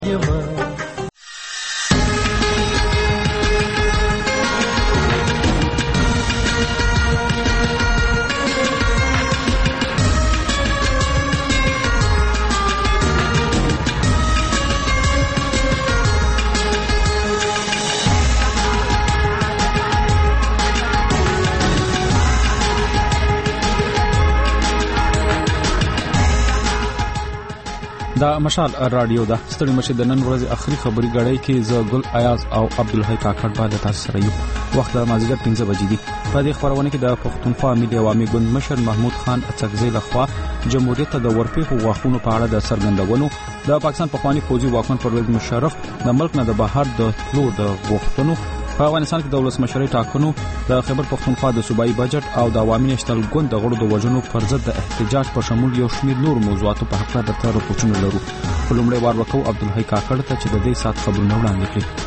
دا مشال رادیو دا ستړي مشه د نن ورځې اخري خبري غړی کې ز ګل ایاز او عبدالحی کاکړ بعد تاسو سره یو وخت د مازیګر 15 بجې دی په دې خبرونه کې د پښتونخوا ملي عوامي ګوند مشر محمود خان اڅکزی لخوا جمهوریت ته د ورپېښو واخونو په اړه د څرګندونو د پاکستان پخوانی فوجي واکمن پرویز مشرف د ملک نه د بهر د تلو د غوښتنو په افغانستان کې د ولسمشرۍ ټاکنو د خیبر پښتونخوا د صوبایي بجټ او د عوامي نشتل ګوند د غړو د وژنو پر ضد د احتجاج په شمول یو شمېر نور موضوعاتو په حق د تر پوښتنه لرو په لومړی وار وکاو عبدالحی کاکړ ته چې د دې سات خبرونه وړاندې کړي.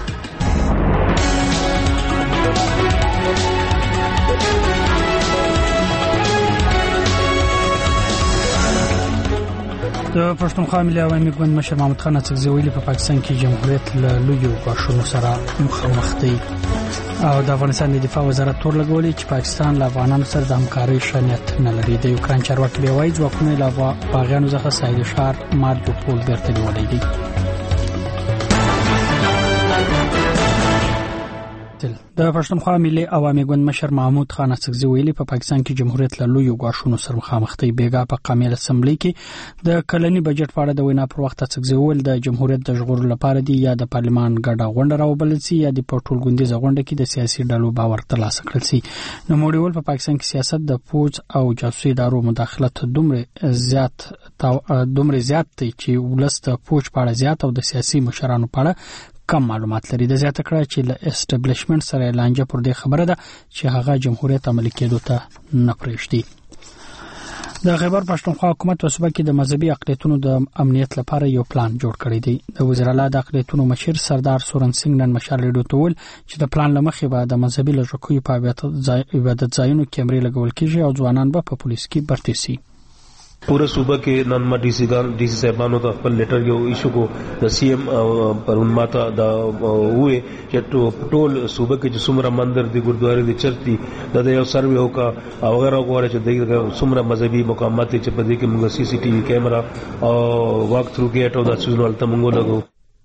د پښتونخوا ملي عوامي ګوند مشر محمود خان اڅکزی ویلي په پاکستان کې جمهوریت له لویو غاښونو سره مخامخ دی او د افغانستان د دفاع وزارت تور لګولي چې پاکستان له افغانانو سره د همکارۍ شنیت نه لري. د یوکران چارواکي وایي ځواکونه له باغیانو څخه ساحلي ښار ماریوپول بیرته نیولی دی. د پښتونخوا ملي عوامي ګوند مشر محمود خان اڅکزی ویلي په پاکستان کې جمهوریت له لویو غاښونو سره مخامخ دی. بیګا په قومي اسمبلی کې د کلنی بجټ په اړه د وینا پر وخت اڅکزی ویل د جمهوریت د ژغورلو لپاره دی یا د پارلمان ګډه غونډه راوبلل شي یا د پټول ګوندیزه غونډه کې د سیاسي ډلو باور ترلاسه کړل شي. نو موږ ول په پاکستان کې سیاست د فوج او جاسوسي ادارو مداخلت دومره زیات دی چې ولس د فوج په اړه زیات او د سیاسي مشرانو په اړه کم معلومات لري. د زیاته کړه چې له اسټابلیشمنت سره لانجه پر دې خبره ده چې هغه جمهوریت عملي کېدو ته نه پرېږدي. د خیبر پښتونخوا حکومت په صوبه کې د مذهبي اقلیتونو د امنیت لپاره یو پلان جوړ کړی دی. د وزیر اعلی د اقلیتونو مشر سردار سورن سنگ نن مشال ریډیو ته ویل چې د پلان لمخې به د مذهبي لږکیو په عبادت ځایونو کیمرې لګول کیږي او ځوانان به په پولیس کې برتي شي. पूरे सूबे के ननमा डीसी साहबानों का अपन लेटर के इशू को सीएम पर उन्माता हुए कि टोल सूबे के जो सुमरा मंदिर दी गुरुद्वारे दी चर्च दी दादा सर्वे होगा वगैरह को सुमरा मजहबी मकामात चपदी के मुंगा सीसीटीवी कैमरा और वॉक थ्रू गेट और दासुल तमंगो लगो.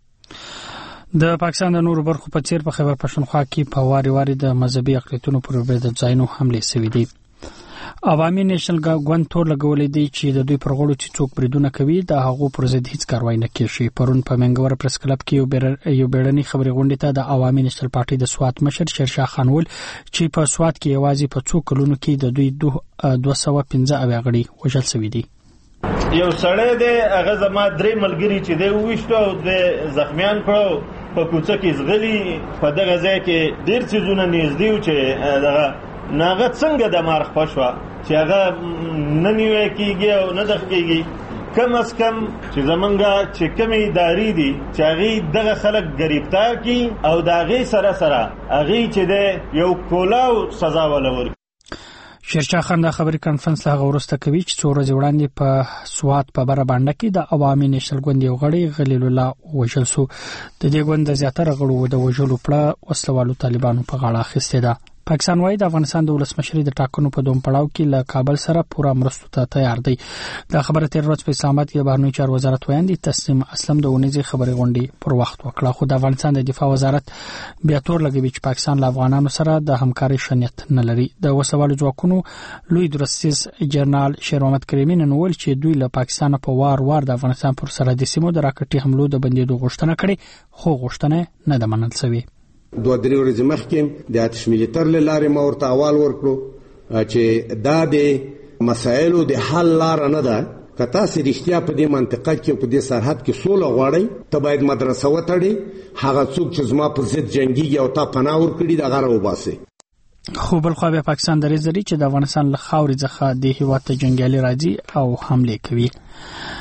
د پاکستان د نورو برخو په څیر په خیبر پښتونخوا کې په واري د مذهبي اقلیتونو پر عبادت ځایونو حمله شوې دي. عوامي نېشنل ګوند تور لګولې دی چې د دوی پر غړو چې څوک بریدونه کوي د هغو پر ضد هیڅ کاروایی نه کیږي. پرون په منګور پریس کلب کې یو بیړنی خبري غونډه ته د عوامي نېشنل پارټي د سوات مشر شیرشاه خان ول چې په سوات کې یوازې په څو کلونو کې د دوی 215 غړي وژل شوي دي. یو سړی دی هغه زما درې ملګري چې دی وښتو او د زخمیان کړو په کوڅه کې زغلی په دغه ځای کې ډیر څیزونه نږدې و چې دغه ناغه څنګه د مارخ پښوا چې هغه نه نیوي کیږي او نه دغه کیږي. کم از کم چې زمونږه چې کمی ادارې دي چې هغه دغه خلک گرفتار کی او دغه سره هغه چې د یو کولاو سزا ولور. شیرشاه خان د خبري کانفرنس له غوړسته کوي چې څو ورځې وړاندې په سوات په بره باندې کې د عوامي نېشنل ګوند یو غړی غلیل الله وژل شو. د دې ګوند زیاتره غړو د وژلو پړه وسلوالو طالبانو په غاړه اخیسته ده. پاکستان وايي د افغانستان د ولسمشرۍ د ټاکنو په دوم پړاو کې له کابل سره پوره مرستو ته تیار دی. دا خبره تیر ورځ په اسلام آباد کې بهرنی چارو وزارت ویاندې تسلیم اسلم د ونیزي خبري غونډې پر وخت وکړه. خو د افغانستان د دفاع وزارت بیا تور لګوي چې پاکستان له افغانانو سره د همکارۍ شنیت نه لري. د وسوالو ځواکونو لوی درستیز جنرال شیر محمد کریمی نن ویل چې دوی له پاکستان په وار د افغانستان پر سرحدي سیمو د راکټي حملو د بندیدو غوښتنه کړې خو غوښتنه نه ده منل شوې. 2-3 ورځې مخکې د آتش ملتر له لارې ما ورته احوال ورکړو چې دا د مسایلو د حل لار نه ده. که تاسو رښتیا په دې منطقه کې په دې سرحد کې سوله غواړئ ته باید مدرسه وتړئ. هغه څوک چې زما په ضد جنګيږي او تا پناه ورکړي د غره وباسي. خو بل خو بیا پاکستان درې زري چې د افغانستان له خاورې څخه د هیواد ته جنگیالي راځي او حمله کوي.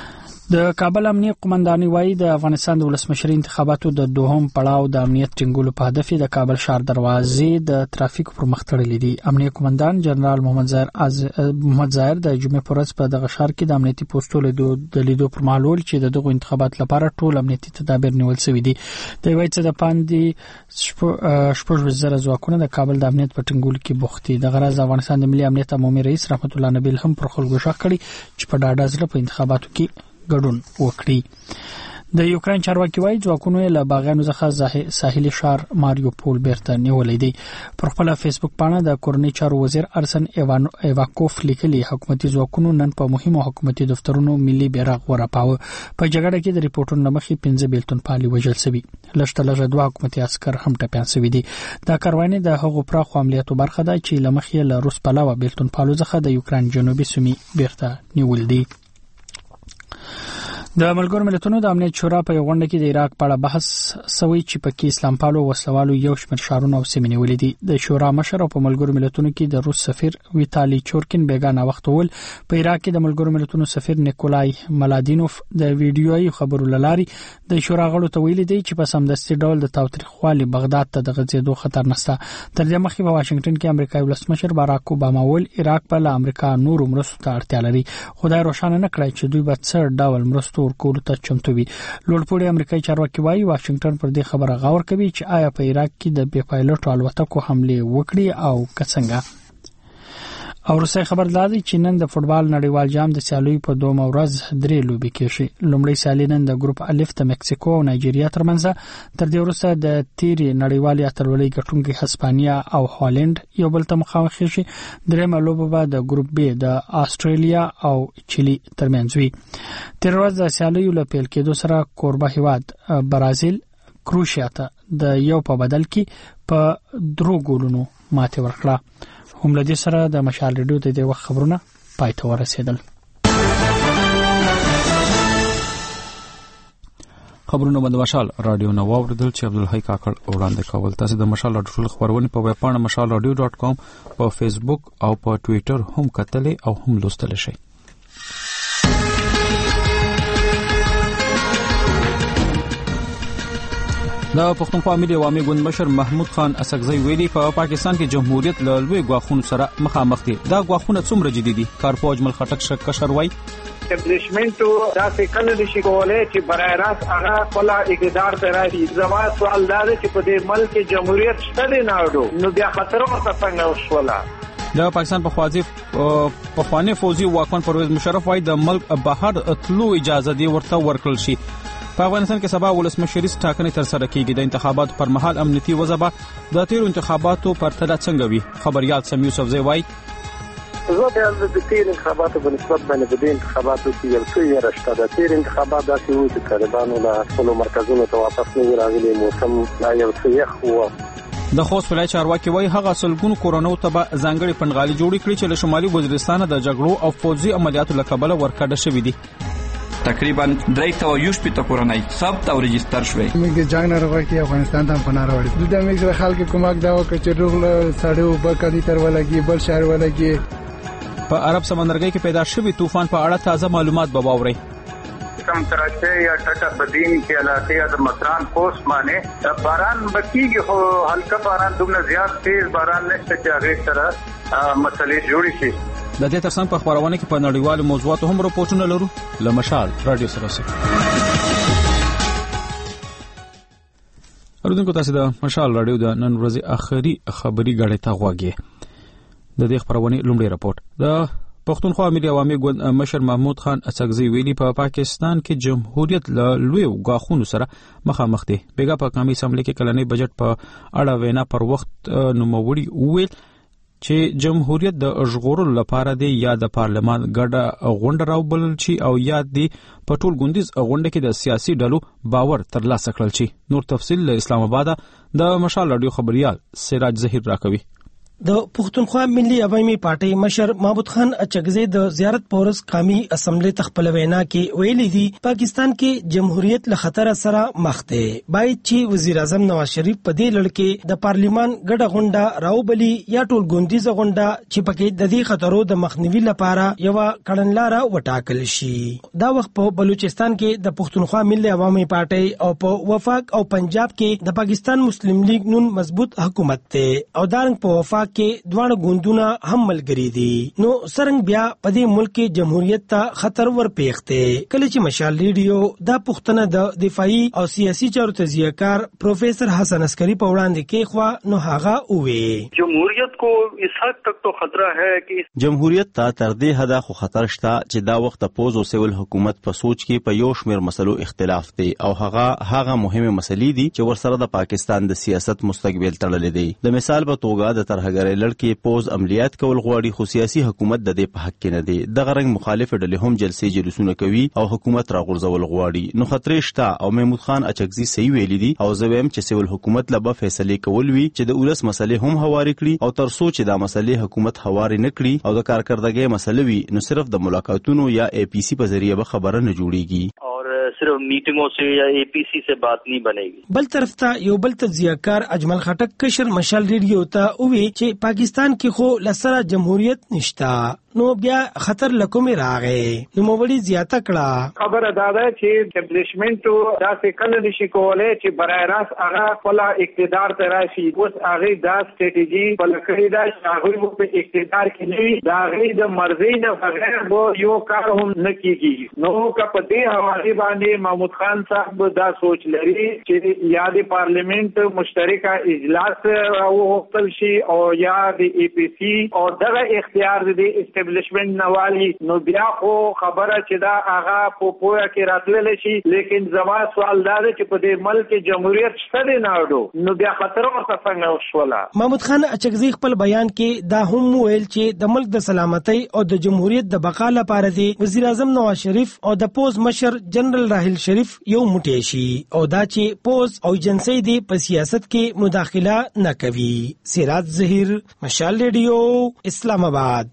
د کابل امنیه قومندانۍ وایي د افغانستان د ولسمشري انتخاباتو د دوهم پړاو د امنیت ټینګولو په هدف د کابل ښار دروازې د ترافیک پر مخ تړلې دي. امنیه قومندان جنرال محمد ظاهر د جمعې پر ورځ په دغه ښار کې د امنیتي پوسټو د لیدو پر مهال ویل چې دغه انتخابات لپاره ټول امنیتي تدابیر نیول شوي دي. د وایي چې د پاندې شپږ وزره ځواکونه د کابل د امنیت په ټینګولو کې بوخت دي. د غرض افغانستان د ملي امنیت عمومي رئیس رحمت الله نبیل هم پر خلکو ښه کړی چې په ډاډه زړه په انتخاباتو کې ګډون وکړي. د یوکرين چارواکي وایي ځواکونو له باغیانو څخه ساحلي ښار ماریوپول بیرته نیولې دي. پر خپل فیسبوک باندې د کورنۍ چارو وزیر ارسن ایواکوف لیکلي حکومتي ځواکونو نن په مهمو حکومتي دفترونو ملي بیرغ ورپاوه. په جګړه کې د ریپورتونو مخې 15 بیلتون پالي وژل شوي. لږ دوه حکومتي عسكر هم ټپيان شوي دي. دا کارواني د هغو پراخو عملیاتو برخه ده چې لمخې له روس پلاوه بیلتون پالو څخه د یوکرين جنوبي سیمې بیرته نیول دي. د ملګرو ملتونو د امنیت شورا په غونډه کې د عراق په اړه بحث شوی چې په کې اسلام پالو وسلوالو یو شمېر شهرونه او سیمې نیولې دي. د شورا مشر او په ملګرو ملتونو کې د روس سفیر ویتالي چورکین بیگانه وخت ول په عراق کې د ملګرو ملتونو سفیر نیکولای ملادینوف د ویډیويي خبرو لاري د شورا غړو ته ویلي دی چې په سمدستي ډول د تاوتریخوالي بغداد ته د غځېدو خطر نشته. تر دې مخکې په واشنگټن کې امریکایي ولسمشر باراک اوباما ول عراق په امریکا نور مرستو ته اړتیا لري. خدای روښانه نه کړی چې دوی به څه ډول مرستو ورکول ته چمتو وي. لوړپوړي امریکایي چارواکي وایي واشنگټن پر دې خبره غور کوي چې آیا په عراق کې د بې پایلوټ الوتکو حمله وکړي او څنګه. او روسي خبر دادی چې نن د فوتبال نړیوال جام د سیالیو په دوه ورځ درې لوبې کېږي. لومړی سیالي نن د ګروپ الف د مکسیکو او نایجیریا ترمنځ، تر دې وروسته د تیری نړیوالې اتلولۍ ګټونکي هسپانیا او هالند یو بل ته مخامخ شي. درېمه لوبه به د ګروپ بی د استرالیا او چيلي ترمنځ وي. تر ورځ د سیالیو له پیل کېدو سره کوربه هیواد برازیل کروشیا ته د یو په بدل کې په 3 ګولونو ماته ورکړه. هم لدې سره د مشال ریډیو د دې وخت خبرونه پای ته ورسېدل. خبرونه د مشال رادیو نو اوریدل چې عبدالحی کاکړ وړاندې کول. تاسو د مشال رادیو ټول خبرونه په ویب پاڼه mashalradio.com په فیسبوک او په ټوئیټر هم کتلې او هم لوستل شئ. د پښتونخوا ملي عوامي ګوند مشر محمود خان اسکزی ویلي په پاکستان کې جمهوریت له لوی غواخونو سره مخامخ دي. دا غواخونه څومره جدي دي؟ کارپوج مل خټک کشر وای اسټابلیشمنت دا څه کله نشي کولای چې برای راست هغه خپل اقتدار ته راځي. زما سوال دا دی چې په دې ملک جمهوریت شته نه وډو نو بیا خطر ورته څنګه وشولا. د پاکستان په خواني فوزي واکمن پرویز مشرف وای د ملک بهر تلو اجازه دی ورته ورکړل شي. په افغانستان کې سبا ولسمشری ټاکنې تر سره کیږي. د انتخاباتو پر مهال امنیتي وضع د تیر انتخاباتو پرتله څنګه وي؟ خبريال سم یوسف زوی وای زه د تیر انتخاباتو په نسبت باندې د انتخاباتو کې یو څه یې راشته. د تیر انتخابات داسې وو چې طالبانو له خپل مرکزونو ته واپس نه راغلي. موسم لا یو څه یخ وو. د خوست ولایت چارواکي وای هغه سلګونو کورونو ته ځانګړي پنغالي جوړ کړي چې له شمالي وزیرستان د جګړو او فوجي عملیاتو لکبله ورکړه شوې دي. تقریبا 380 کورنۍ ثبت او رجستر شوې. موږ جنگ ناروغي کې افغانستان ته پناه راوړل. د موږ سره خلک کومک دا وکړي چې روغله سړیو په کدي تر ولګي بل شهر ولګي. په عرب سمندرګي کې پیدا شوی طوفان په اړه تازه معلومات به واورئ. کم تراچه یا ټټه بدین کې علاقې د مصران کوس باندې باران بکیږي خو هلکه باران دومره زیات تیز باران نشته چې هغه سره مسلې جوړې شي. د دې ترڅنګ په خبرونه کې په نړیوالو موضوعاتو هم راپورټونه لرو. لمشال رادیو سره اوسئ. اردن کو تاسو د مشال رادیو د نن ورځې اخري خبري غړې ته غواګي. د دې خبرونه لومړی راپورټ. د پښتونخوا ملي عوامي ګوند مشر محمود خان اسکزی ویلي په پاکستان کې جمهوریت له لوی غاخونو سره مخامخ دي. بیګا په قومي اسمبلی کې کلنۍ بجټ په اړه وینا پر وخت نوموړي ویل چې جمهوریت د اشغورلو لپاره دی یا د پارلمان ګډه غونډه راوبلل شي او یا د پټول ګوندیز غونډه کې د سیاسي ډلو باور ترلاسه کړل شي. نور تفصیل له اسلام آباد د مشال رادیو خبريال سراج زهیر راکوي. د پښتونخوا ملي عوامي پارټي مشر محمود خان اچکزي د زیارت پورس قومي اسمبلی تخپل وینا کې ویلي دي پاکستان کې جمهوریت له خطر سره مخ دی، باید چې وزیر اعظم نواز شریف په دې لړ کې د پارلیمان ګډه غونډه راوبلي یا ټول ګوندیزه غونډه چې پکې د دې خطرو د مخنیوي لپاره یو کړنلاره وټاکل شي. دا وخت په بلوچستان کې د پښتونخوا ملي عوامي پارټي او په وفاق او پنجاب کې د پاکستان مسلم لیگ نون مضبوط حکومت ته او دارنګ په وفاق کې دوه ګوندونه هم ملګري دي. نو سرنګ بیا په دې ملک کې جمهوریت ته خطر ورپېښته. کله چې مشال ریډیو دا پښتنه د دفاعي او سیاسي چارو تجزیه‌کار پروفیسر حسن عسکری په وړاندې کې خو نو هغه وې جمهوریت کو اس حد تک تو خطرہ ہے کہ جمهوریت ته تر دې حد خو خطر شته چې دا وخت پوز او سیول حکومت په سوچ کې په یو شمېر مسلو اختلاف دی او هغه مهمه مسلې دي چې ورسره د پاکستان د سیاست مستقبل تړلې دي. د مثال په توګه د ترهګرۍ لړکې پوز عملیات کول غواړي خو سیاسي حکومت د دې په حق کې نه دی. د غرنګ مخالف ډلې هم جلسې جلوسونه کوي او حکومت راغورځول غواړي. نو خطرې شته او محمود خان اچکزي صحیح ویلي دي او زه وایم چې سیول حکومت له به فیصله کول وي چې د ولس مسلې هم هواري کړي او تر څو چې دا مسلې حکومت هواري نه کړي او د کارکردګۍ مسلې وي نو صرف د ملاقاتونو یا اے پی سی په ذریعہ به خبره نه جوړيږي صرف میٹنگوں سے یا اے پی سی سے بات نہیں بنے گی. بل طرف ته یو بل تجزیه‌کار اجمل خټک کشر مشال ریډیو ته وی چې پاکستان کې خو لسره جمهوریت نشتا نو بیا خطر لکوم راغې نو موړي زیاته کړه. خبر ادا ده چې اسټابلیشمنت دا څه کله نشي کولای چې برای راست هغه خپل اقتدار ته راشي. اوس هغه دا سټریټیجی بلکې دا هغه په اقتدار کې نه دا هغه د مرزي نه بغیر وو یو کار هم نه کیږي. نو کا په دې حواله باندې محمود خان صاحب دا سوچ لري چې یا د پارلیمنت مشترکه اجلاس راوغوښتل شي او یا د ای پی سی او دغه اختیار د اسټابلیشمنت نوالی نو بیا خو خبره چې دا هغه په پوهه کې راتللی شي. لیکن زما سوال دا دی چې په دې ملک جمهوریت شته دی نه اډو نو بیا خطر ورته څنګه وشوله. محمود خان اچکزي خپل بیان کې دا هم ویل چې د ملک د سلامتۍ او د جمهوریت د بقا لپاره دی وزیر اعظم نواز شریف او د پوز مشر جنرال راحیل شریف یو موټی شي او دا چې پوز او ایجنسی دی په سیاست کې مداخله نه کوي. سراج ظهیر مشال ریډیو اسلام آباد.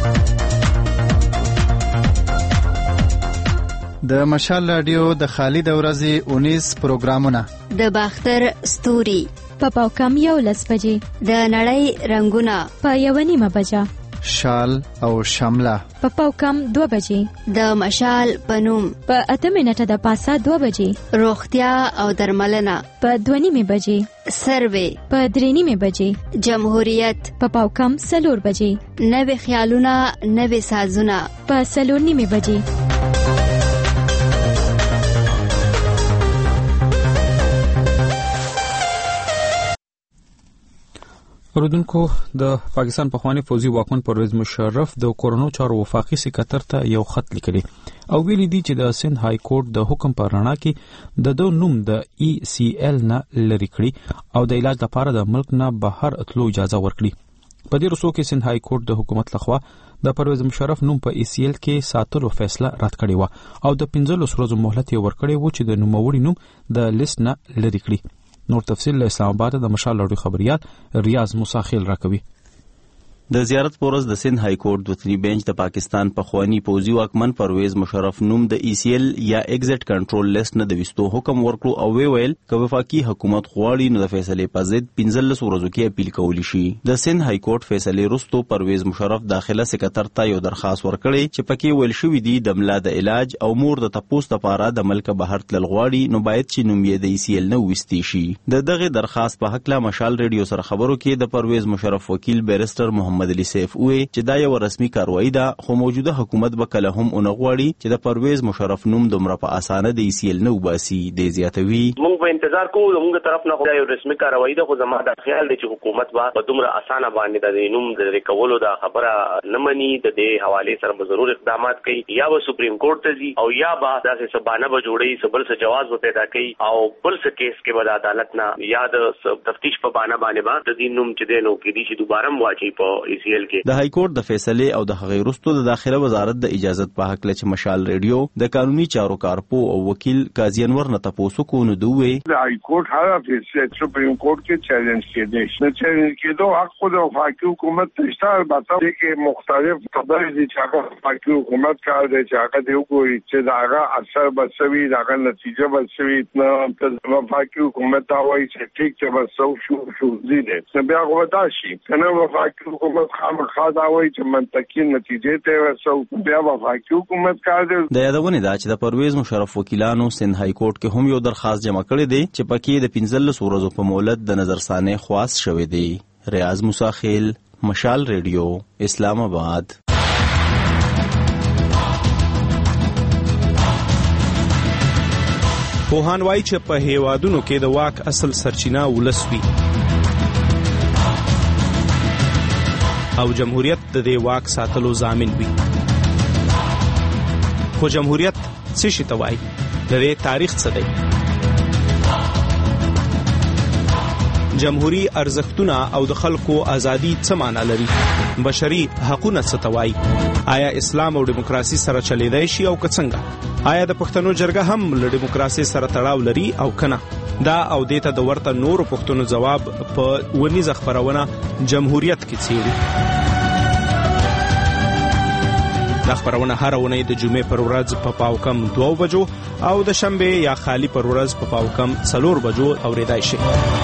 د مشال رادیو د خالد ورځې 19 پروګرامونه د باختر ستوري په پاوکم 11 بجې د نړۍ رنگونه په 1:30 بجه شال او شمله په پاوکم 2 بجې د مشال پنوم په 8 منټه د پاسه 2 بجې روغتیا او درملنه په 2:30 بجې سروې په 3:30 بجې جمهوریت په پاوکم 4 بجې نوې خیالونه نوې سازونه په 4:30 بجې. اوردونکو د پاکستان پخوانی فوجي واکمن پرویز مشرف د کورونو چارو وفاقي سکرټر ته یو خط لیکلی او ویلي دی چې د سند های کورټ د حکم پر رڼا کې د دوه نوم د ای سی ایل نه لری کړی او د علاج لپاره د ملک نه بهر اتلو اجازه ورکړي. په دې رسو کې سند های کورټ د حکومت لخوا د پرویز مشرف نوم په ای سی ایل کې ساتلو فیصله رد کړې و او د 15 ورځې مهلت یې ورکړی و چې د نوموړي نوم د لیست نه لری کړي. نور تفصیل له اسلام آباد د مشال لړۍ خبريال ریاض مساخیل راکوي. د زیارت پورز د سند های کورټ د وطني بنچ د پاکستان پخوانی پوځي واکمن پرویز مشرف نوم د ای سی ایل یا ایگزټ کنټرول لیست نه د وستو حکم ورکړو او ویل چې وفاقي حکومت غواړي نو د فیصلې په ضد 15 ورځو کې اپیل کولی شي. د سند های کورټ فیصلې وروسته پرویز مشرف داخله سکرټر ته یو درخواست ورکړی چې پکې ویل شوی دی د ملا د علاج او مور د تپوس لپاره د ملک بهر تل غواړي نو باید چې نوم یې د ای سی ایل نه وستي شي. د دغه درخواست په حق لا مشال ریډیو سره خبرو کې د پرویز مشرف وکیل بیرستر محمد علي سیف وی چې دا یو رسمي کاروایی ده خو موجوده حکومت به کله هم اونغواړي چې د پرویز مشرف نوم دومره په اسانه د ای سی ایل نه وباسي. د زیاتوي موږ به انتظار کوو موږ طرف نه خو یو رسمي کاروایی ده خو زما د خیال دی چې حکومت به دومره اسانه باندې د نوم د ریکولو د خبره نه مني. د دې حواله سره به ضرور اقدامات کوي یا به سپریم کورټ ته ځي او یا به داسې سبانه به جوړي سبل څه جواز به پیدا کوي او بل څه کیس کې به عدالت نه یا د تفتیش په بانه باندې د دې نوم چې دینو کې دي چې دوباره واچي په ECL کې. د های کورټ د فیصله او د هغې وروسته د داخله وزارت د اجازت په حق لچ مشال ریډیو د قانوني چارو کارپو او وکیل قاضی انور نه تاسو کو نو دوی د های کورټ هغه فیصله سپریم کورټ کې چیلنج کېده نو چیلنج کېدو حق خود وفاقي حکومت تشته البته کې مختلف خبرې دي چې هغه وفاقي حکومت کار دی چې هغه دی وګوري چې دا هغه اثر بسوي دا هغه نتیجه بسوي نو د وفاقي حکومت دا وایي چې ټیک چې بسو شو دي نو بیا ودا شي کنه وفاقي حکومت خامخا دا وایي چې منطقي نتیجې ته ورسو بیا وفاقي حکومت کار دی. د یادونه دا چې د پرویز مشرف وکیلانو سند های کورټ کې هم یو درخواست جمع کړی دی چې پکې د 15 ورځو په مهلت د نظرثانه خواست شوی دی. ریاض موسی خیل، مشال ریډیو، اسلام آباد. پوهان وایي چې په هیوادونو کې د واک اصل سرچینه ولس وي او جمهوریت د دې واک ساتلو ضامن وي. خو جمهوریت څه شي ته وایي؟ د دې تاریخ څه دی؟ جمهوری ارزښتونه او د خلکو ازادي څه معنی لري؟ بشري حقوقونه څه ته وایي؟ آیا اسلام او دیموکراسي سره چلیدای شي او که څنګه؟ آیا د پښتنو جرګه هم له دیموکراسي سره تړاو لري او کنه؟ دا او دیته د ورته نورو پښتنو جواب په ونیزه خبرونه جمهوریت کې څیړي. دا خبرونه هر ونې د جمعې پر ورځ په پاوکم 2 بجو او د شنبه یا خالی پر ورځ په پاوکم 4 بجو اوریدای شي.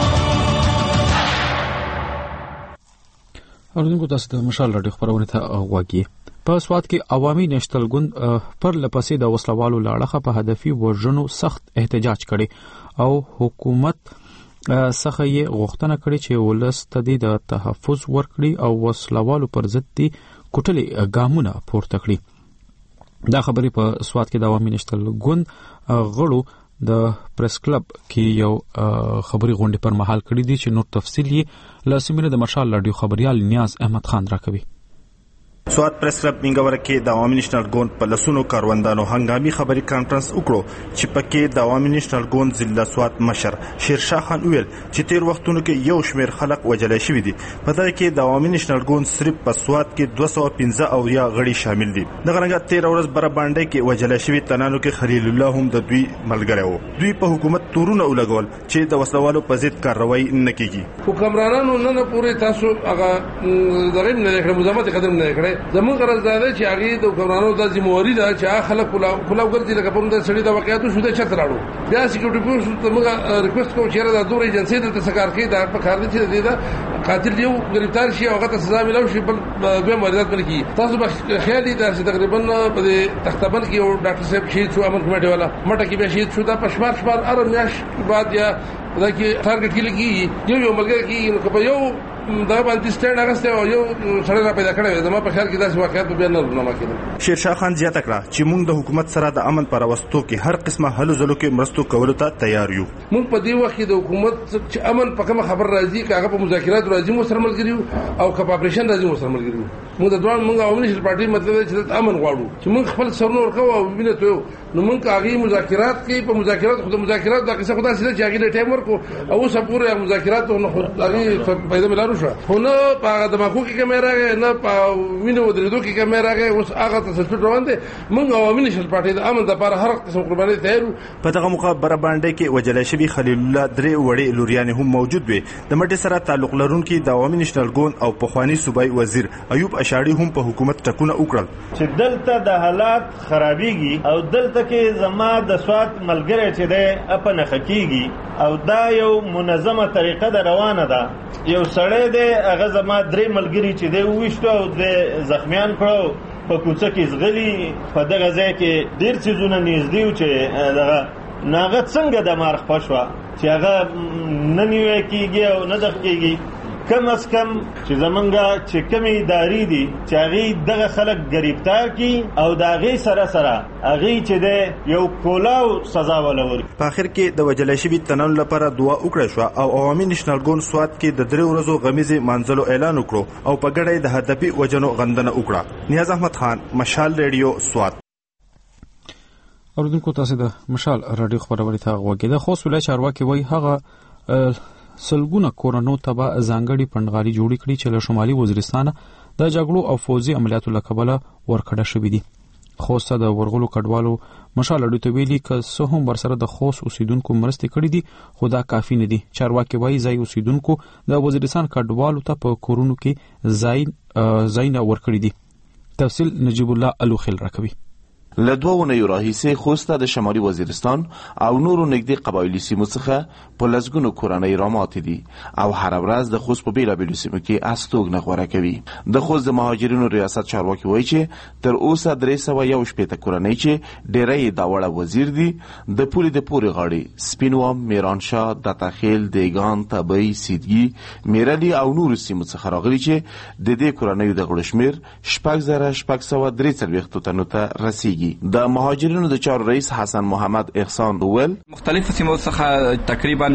اوردونکو تاسو د مشال راډیو خبرونه ته غواګي. په سواد کې عوامي نېشنل ګوند پر لپسې د وسلوالو لاړه په هدفي وژنو سخت احتجاج کړي او حکومت څخه یې غوښتنه کړې چې ولس ته د تحفظ ورکړي او وسلوالو پر ضد دي کوټلې ګامونه پورته کړي. دا خبرې په سواد کې د عوامي نېشنل ګوند غړو د پریس کلب کې یو خبري غونډه پر مهال کړې دي چې نور تفصیل یې لاسمینه د مشال راډیو خبريال نیاز احمد خان راکوي. سواد پریس کلب منګور کې د عوامي نېشنل ګوند په لسونو کاروندانو هنګامي خبري کانفرنس وکړو چې پکې د عوامي نېشنل ګوند ضلع سواد مشر شیرشاه خان ویل چې تیر وختونو کې یو شمېر خلک وجلای شوی دي. په دغه کې د عوامي نېشنل ګوند صرف په سواد کې 215 او یا غړي شامل دي. دغه رنګه تیر ورځ بر باندې کې وجلای شوی تنانو کې خلیل الله هم د دوی ملګری وو. دوی په حکومت تورونه ولګول چې د وسلوالو په ضد کاروایی نه کیږي. حکمرانانو نه پوره تاسو هغه دغه نه کړو مزامت قدم نه کړی. زمون غرض دا دی چې هغه د حکمرانانو د ذمہواری ده چې هغه خلک کلاو ګرځي لکه په موږ سړي د واقعیتو شوده چتر راړو. بیا سکیورټي فورس ته موږ ریکوست کوو چې دا دوه ایجنسی د تسکار کې دا په کار دي چې دا قاتل یو گرفتار شي او هغه ته سزا ملو شي بل دوه مریضات بل کی. تاسو به خیال دي چې تقریبا په تختبل کې یو ډاکټر صاحب شهید شو امن کمیټه والا مټه کې به شهید شو دا پښمار ارم میاش بعد یا دا کې ټارګټ کې لګي یو ملګری کې په یو دا باندې سټینډ اغسته او یو سره را پیدا کړی زما په خیال کې داسې واقعیت به نه رونما کېدل. شیرشاه خان زیاته کړه چې موږ د حکومت سره د امن پر وستو کې هر قسمه هلو ځلو کې مرستو کولو ته تیار یو. موږ په دې وخت کې د حکومت چې امن په کومه خبر راځي کاغه په مذاکرات راځي مو سره ملګری او که په اپریشن راځي مو سره ملګری. موږ د دوه موږ عوامي نېشنل پارټي مطلب چې امن غواړو چې موږ خپل سرونه ورکو او وینې ته نو موږ هغه مذاکرات کې په مذاکرات خو د مذاکرات د قصه خدا سره چې هغه ټایم ورکو او اوس پورې مذاکرات نو هغه پیدا ملارو شو. خو نه په دماغو کې کیمرا نه په وینو درېدو کې کیمرا اوس هغه تسلسل روان دي. موږ عوامي نېشنل پارټي د امن لپاره هر قسم قرباني تیار. په دغه مخابره باندې کې وجلای شوی خلیل الله درې وړي لوريان هم موجود وي. د مټي سره تعلق لرونکي د عوامي نېشنل ګوند او پخوانی صوبایي وزیر ایوب اشاړي هم په حکومت ټکونه وکړل چې دلته د حالات خرابيږي او دلته کې زما د سواد ملګری چې ده اپن حقيقي او دا یو منظمه طریقه ده روانه ده. یو سړی دی هغه زما درې ملګری چې دی وښتو او د زخمیان کړو په کوڅه کې زغلی په دغه ځای کې ډیر څیزونه نږدې و چې دغه ناغه څنګه د مارخ پښوا چې هغه نه نیوي کېږي او نه دغه کېږي. کم از کم چې زمونږه چې کمی ادارې دي چې هغه دغه خلک گرفتار کی او دغه سره هغه چې د یو کولاو سزا ولور. په اخر کې د وجلای شوی تنن لپاره دعا وکړه شو او عوامي نېشنل ګوند سواد کې د 3 ورځو غمیزه منځلو اعلان وکړو او په ګډه د هدفي وجنو غندنه وکړه. نیاز احمد خان، مشال ریډیو، سواد. اوردونکو تاسو د مشال راډیو خبرونه ته غوږی د خوست ولایت چارواکي وای هغه سلګونه کورونو تبا ځانګړي پندغالي جوړ کړي چې له شمالي وزیرستان د جګړو او فوزي عملیاتو لکبله ورکړه شوې دي. خوست د ورغلو کډوالو مشال اډو ته ویلي ک څه هم ورسره د خوست اوسیدونکو مرستې کړې دي خو دا کافي نه دي. چارواکي وایي ځای اوسیدونکو د وزیرستان کډوالو ته په کورونو کې ځای نه ورکړي دي. تفصیل نجیب الله الوخیل راکوي. له 2 اونیو راهیسې خوست د شمالي وزیرستان او نورو نږدې قبایلي سیمو څخه په لسګونو کورنۍ راماتې دي او هر ورځ د خوست په بیلابیلو سیمو کې استوګنه غوره کوي. د خوست د مهاجرینو ریاست چارواکي وایي چې تر اوسه 311 کورنۍ چې ډېری دا وړه وزیر دي د پولې د پورې غاړې سپینوام، میرانشاه، داتاخیل، دیگان، تبۍ، سیدګي، میرلي او نورو سیمو څخه راغلي چې د دې کورنۍ د غړو شمېر 6643 تنو ته رسیږي. د مهاجرینو د چارو رئیس حسن محمد احسان وویل مختلفو سیمو څخه تقریبا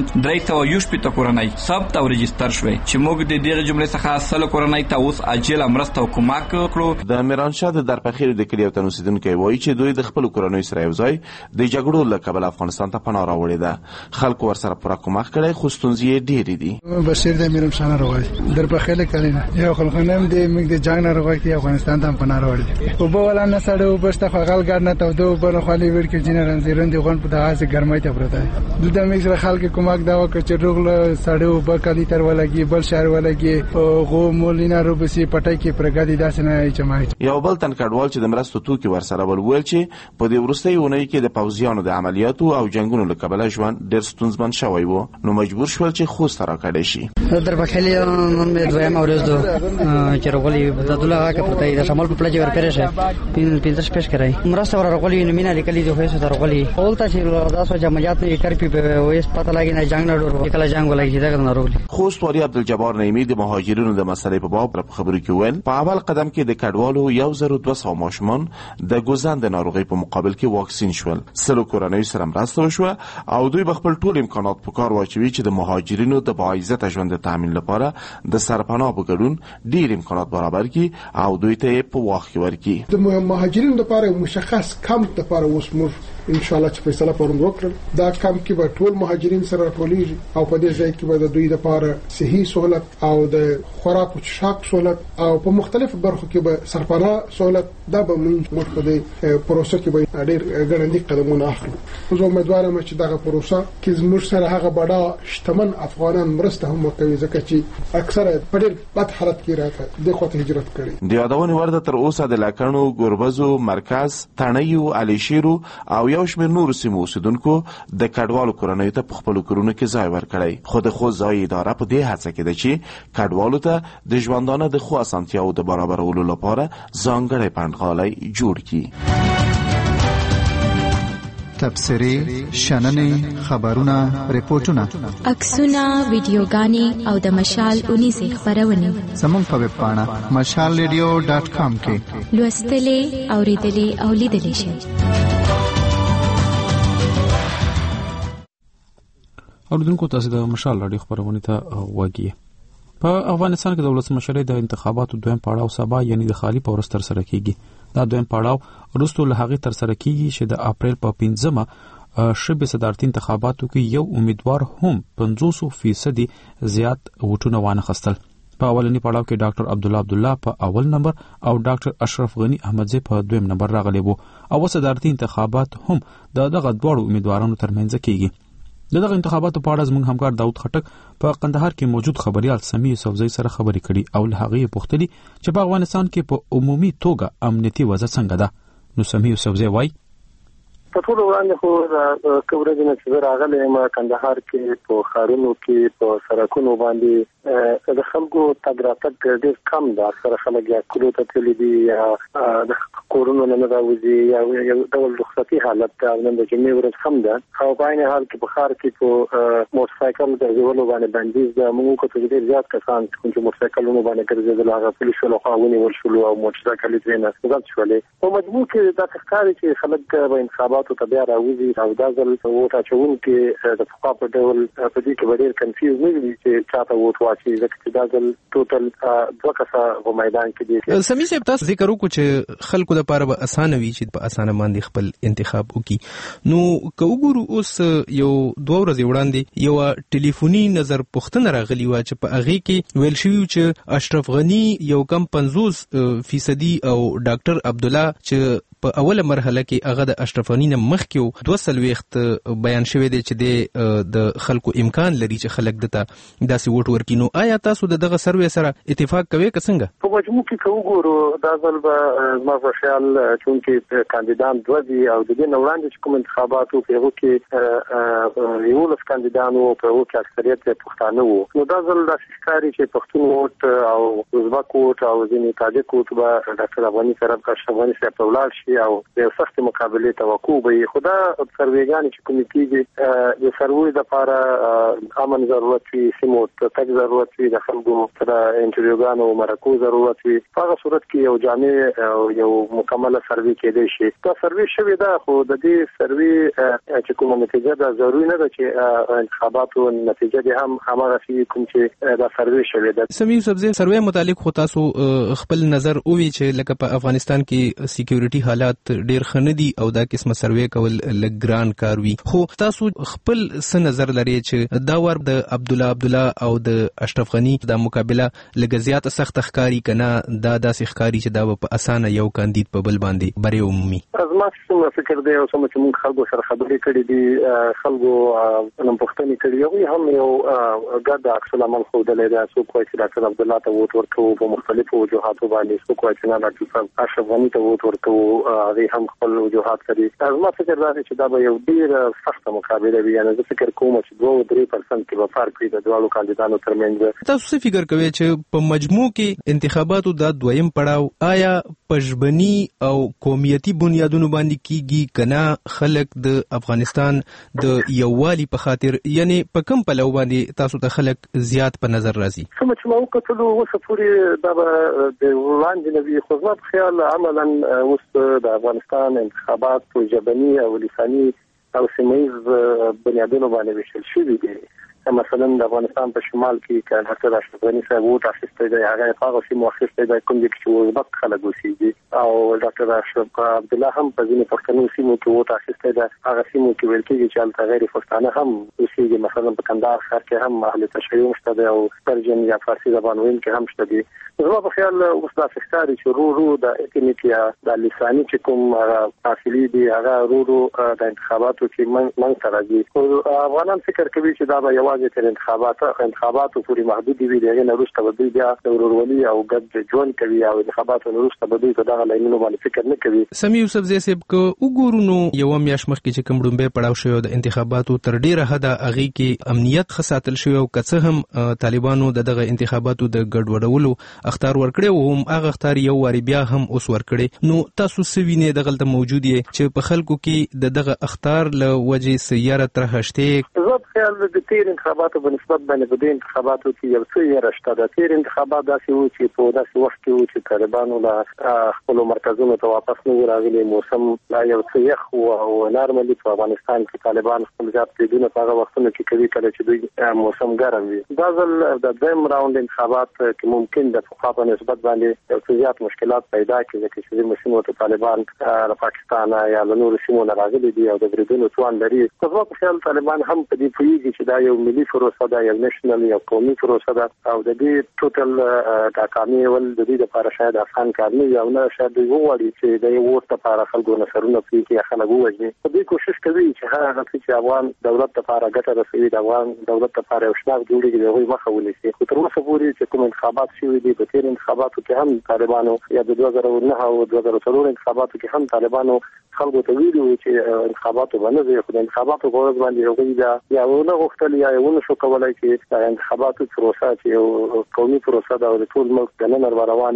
320 کورنۍ ثبت او رجستر شوي چې موږ د دې جملې څخه 100 کورنۍ ته اوس عاجل مرسته او کومک کړو. د میرانشاه د درپخیر د کلیو تن اوسیدونکو وایي چې دوی د خپل کورنۍ سره یو ځای د جګړو له کبله افغانستان ته پناه راوړې ده. خلکو ورسره پوره کومک کړی خو ستونزې ډېرې دي. بشیر د میرانشاه راوړی درپخیر کلینا یو خلکونم د موږ د جنگ راوړی چې افغانستان ته پناه راوړی او په ولا نه سړیو بسته ګرنه ته دو بل خالي ور کې جنرال زیرون دی غون په دغه ګرمای ته پروت دی. د میز خلک کومک دا وکړي چې روغله سړیو بکالي تر ولګي بل شهر ولګي او غو مولینا روبسي پټای کې پرګادي داسې نه چمای. یو بل تن کډوال چې د مرستو توکي ورسره ول چې په دې ورستۍ اونۍ کې د پوځیانو د عملیاتو او جنگونو له کبله ژوند ډېر ستونزمن شوی و نو مجبور شول چې خوست راکړي شي. در بخیلی نن دویم اورز دو چې روغلی د دلته کا پرته د شمال په پلج ورکړي شه 15 پیش کړای مرسته ورغلی نو مینا لیکلي دی خو څه درغلی اولته چې داسو جمعیت یې کرپی به وېس پته لاګی نه جنگ نه ډور کله جنگ ولګی دا نه روغلی. خوست واری عبدالجبار نعیمی د مهاجرینو د مسلې په باب په خبرو کې ویل په اول قدم کې د کډوالو 1200 ماشومان د ګوزن د ناروغي په مقابل کې واکسین شول. سلو کورنۍ سره مرسته وشوه او دوی په خپل ټول امکانات په کار واچوي چې د مهاجرینو د باعزت ژوند تامین لپاره د سرپناه په ګډون ډیر امکانات برابر کړي او دوی ته په واخ ورکړي. د مهاجرینو لپاره مشخص کم لپاره اوس موږ ان شاء الله چې فیصله پرون وکړل دا کم کې به ټول مهاجرین سره ټولېږي او په دې ځای کې به د دوی لپاره صحي سہولت او د خوراک او څښاک سہولت او په مختلفو برخو کې به سرپناه سہولت دا به موږ په دې پروسه کې به ډېر ګړندي قدمونه اخلو. زه امیدوارم چې دغه پروسه کې زموږ سره هغه بڑا شتمن افغانان مرسته هم کوي ځکه چې اکثره په ډېر بد حالت کې راته د خوته هجرت کړي. د یادونې ورته تر اوسه د لاکانو ګوربزو مرکز تڼیو علیشیرو او یو شمېر نورو سیمو اوسیدونکو د کډوالو کورنیو ته په خپلو کورونو کې ځای ورکړی خو د خوست ځای اداره په دې هڅه کې ده چې کډوالو ته د ژوندانه د ښو اسانتیاوو د برابرولو لپاره ځانګړی پنډغالی جوړ کړي. تبصرې، شننې، خبرونه، ریپورتونه، عکسونه، ویډیوګانې او د مشال 19 خبرونه زموږ په ویب پاڼه mashalradio.com کې لوستلې، اوریدلې او لیدلې شئ. اوردونکو تاسو د مشال رادیو خبرونه ته وګورئ. په افغانستان کې د ولسمشرۍ د انتخاباتو دویم پړاو سبا یعنی د خالی پورس تر سره کیږي. دا دویم پړاو وروسته له هغه تر سره کیږي چې د اپریل په 15مه شبه صدارتي انتخاباتو کې یو امیدوار هم 50% زیات ووټونه وانخستل. په اولنی پړاو کې ډاکټر عبدالله په اول نمبر او ډاکټر اشرف غنی احمدزی په دویم نمبر راغلي وو او صدارتي انتخابات هم دغه دوه امیدوارانو ترمنځ کیږي. دغه انتخاباتو په اړه زموږ همکار داود خټک په قندهار کې موجود خبريال سمیع یوسفزئی سره خبرې کړي او له هغه پوښتنې چې په افغانستان کې په عمومي توګه امنیتي وضع څنګه ده. نو سمیع یوسفزئی وایي په ټول وړاندې خو د کومرز نه چې راغلی ما کندهار کې په خارونو کې په سړکونو باندې د خلکو تګ راتګ ډېر کم ده. اکثره خلک یا کلو ته تللي دي یا د کورونو نه راوځي یا یو ډول رخصتي حالت ده. نن د جمعې ورځ هم ده او په عین حال کې په ښار کې په موټرسایکل ګرځولو باندې بندیز ده. موږ کو ته ډېر زیات کسان چې موټرسایکلونو باندې ګرځېدل هغه پولیس له خوا ونیول شول او موټرسایکل یې نه ځل شولې. په مجموع کې دا ښکاري چې خلک به انتخابات انتخاباتو ته بیا راوځي او دا ځل ووټ اچونکي د پخوا په ډول په دې کې ډېر کنفیوز نه وي چې چاته ووټ واچي ځکه چې دا ځل ټوټل دوه کسه په میدان کې دي. سمي صاحب تاسو ذکر وکړو چې خلکو لپاره به اسانه وي چې په اسانه باندې خپل انتخاب وکړي. نو که وګورو اوس یو 2 ورځې وړاندې یو ټلیفوني نظر پوښتنه راغلی و چې په هغه کې ویل شوی چې اشرف غنی یو کم 50% او ډاکټر عبد الله چې په اوله مرحله کې هغه د اشرف غنی نه مخکې 2 بیان شوی دی چې د خلکو امکان لري چې خلک دته داسې ووټ ورکړي. نو آیا تاسو دغه سروې سره اتفاق کوئ که څنګه؟ په مجموع کې که وګورو دا ځل به زما په خیال چونکې کاندیدان دوه دي او د دې نه وړاندې چې کوم انتخابات وو په هغو کې 11 کاندیدان وو په هغو کې اکثریت پښتانه وو. نو دا ځل داسې ښکاري چې پښتون ووټ او ازبک ووټ او ځینې تاجک ووټ به ډاکټر افغاني سره اشرف غني صاحب ته ولاړ شي او د سخت مقابله توقع به خدا سروېګان چې کوم کېږي د سروې لپاره امن ضرورت وي، سیمو ته تک ضرورت وي، د خلکو سره انټرویوګانو مرکو ضرورت وي. په هغه صورت کې یو جامع او یو مکمله سروې کېدای شي. دا سروې شوې ده خو د دې سروې چې کومه نتیجه ده ضروري نه ده چې انتخاباتو نتیجه دې هم هماغه شي کوم چې دا سروې شوې ده. سمي سبزی سروې متعلق خو تاسو خپل نظر اووي چې لکه په افغانستان کې سکیورټي حالات ډیر خندي او دا قسمه سروې کول لګران کار وي. خو تاسو خپل څه نظر لري چې دا ور د عبد الله او د اشرف غنی د مقابله لګزيات سخت ښکاری کنه دا داسې ښکاری چې دا په اسانه یو کاندید په بل باندې بری عمومي. ازما څه فکر دی او سم چې موږ خلکو سره خبرې کړې دي، خلکو نن پښتني کړي او هم یو ګډ عکس العمل خو د لیدا سو کوی چې ډاکټر عبد الله ته ووټ ورکوي په مختلفو وجوهاتو باندې، سو کوی چې نه ډاکټر اشرف غنی ته ووټ ورکوي هغه هم خپل وجوهات لري. ازما فکر دا چې دا به یو ډیر سخت مقابله وي. یعنی زه فکر کوم چې 2-3% کې به فرق وي د دوه کاندیدانو ترمنځ. تاسو څه فکر کوئ چې په مجموع کې انتخاباتو د دویم پړاو آیا پژبني او قومیتي بنیادونو باندې کیږي کنه خلک د افغانستان د یووالي په خاطر، یعنی په کوم پلو باندې تاسو ته خلک زیات په نظر راځي؟ کوم چې ما وکړو اوس پورې دا د وړاندې نوي خو زما په خیال عملاً اوس د افغانستان انتخابات په ژبني او لساني او سیمه‌یز بنیادونو باندې وشل شوي دي. مثلا د افغانستان په شمال کې چې ډاکټر اشرف غني صاحب ووټ اخیستی دی، هغه هغه سیمو اخیستی دی کوم چې ازبک خلک اوسېږي، او ډاکټر اشرف عبد الله هم په ځینې پښتنو سیمو کې ووټ اخیستی دی. هغه سیمو کې ویل کېږي چې هلته غیر پښتانه هم اوسېږي، مثلا په کندهار ښار کې هم اهل تشیع شته دی او پرجن یا فارسي زبان ویونکي هم شته دي. زما په خیال اوس داسې ښکاري چې رو د اکیمیک یا د لساني چې کوم فاصلې دي هغه رو د انتخاباتو چې منځ ته راځي. افغانان فکر کوي چې دا به یوازې تر انتخاباتو پورې محدود وي، دغه نه وروسته به دوی بیا د ورورولي او ګډ ژوند کوي او انتخاباتو نه وروسته به دوی په دغه لاینونو باندې فکر نه کوي. سمي یوسفزی صاحب که وګورو نو یو میاشت مخکې چې کوم ډومبه پړاو شوی د انتخاباتو تر ډیره حده هغه کې امنیت خساتل شوی او که هم طالبانو دغه انتخاباتو د ګډوډولو اختیار ورکړي او هم هغه اختیار یو واری بیا هم اوس ورکړي. نو تاسو سوینه دغه موجود یې چې په خلکو کې دغه اختیار له وجې سیاره ترهشته زه خیال د تیر انتخاباتو په نسبت باندې په دې انتخاباتو کې یو څه یې راشته. د تیر انتخابات داسې وو چې په داسې وخت کې وو چې طالبانو له خپل مرکزونو ته واپس نه راغلي، موسم لا یو څه یخ او نارملي په افغانستان کې طالبان خپل ځات پیډونه په هغه وختونو کې کوي کله چې دوی موسم ګرم وي. دا ځل د دویم راوند انتخابات کې ممکن د پخوا په نسبت باندې یو څه زیات مشکلات پیدا کړي چې موږ ته طالبان له پاکستان یا له نورو سیمو نه راغلي دي او د بریدونو توان لري. په واقع خیال طالبان هم په دې پوهیږي چې دا یو ملي پروسه ده، یو نېشنل یا قومي پروسه ده او د دې ټوټل ناکامي ول د دې لپاره شاید آسان کار نه وي او نه شاید دوی وغواړي چې د یو ووټ لپاره خلکو نصرونه پرې کړي، خلک ووژني. په دې کوشش کوي چې هغه څه چې افغان دولت لپاره ګټه رسوي د افغان دولت لپاره یو شناخت جوړېږي د هغوی مخه ونیسي. خو تر اوسه پورې چې کوم انتخابات شوي دي په تېر انتخاباتو کې هم طالبانو یا د 2009 او 2004 انتخاباتو کې هم طالبانو خلکو ته ویلي وو چې انتخاباتو به نه ځي، خو د انتخاباتو په ورځ باندې هغوی یا ونه غوښتل یا ونه شو کولی چې د انتخاباتو پروسه چې یو قومي پروسه ده او د ټول ملک دننه روان وي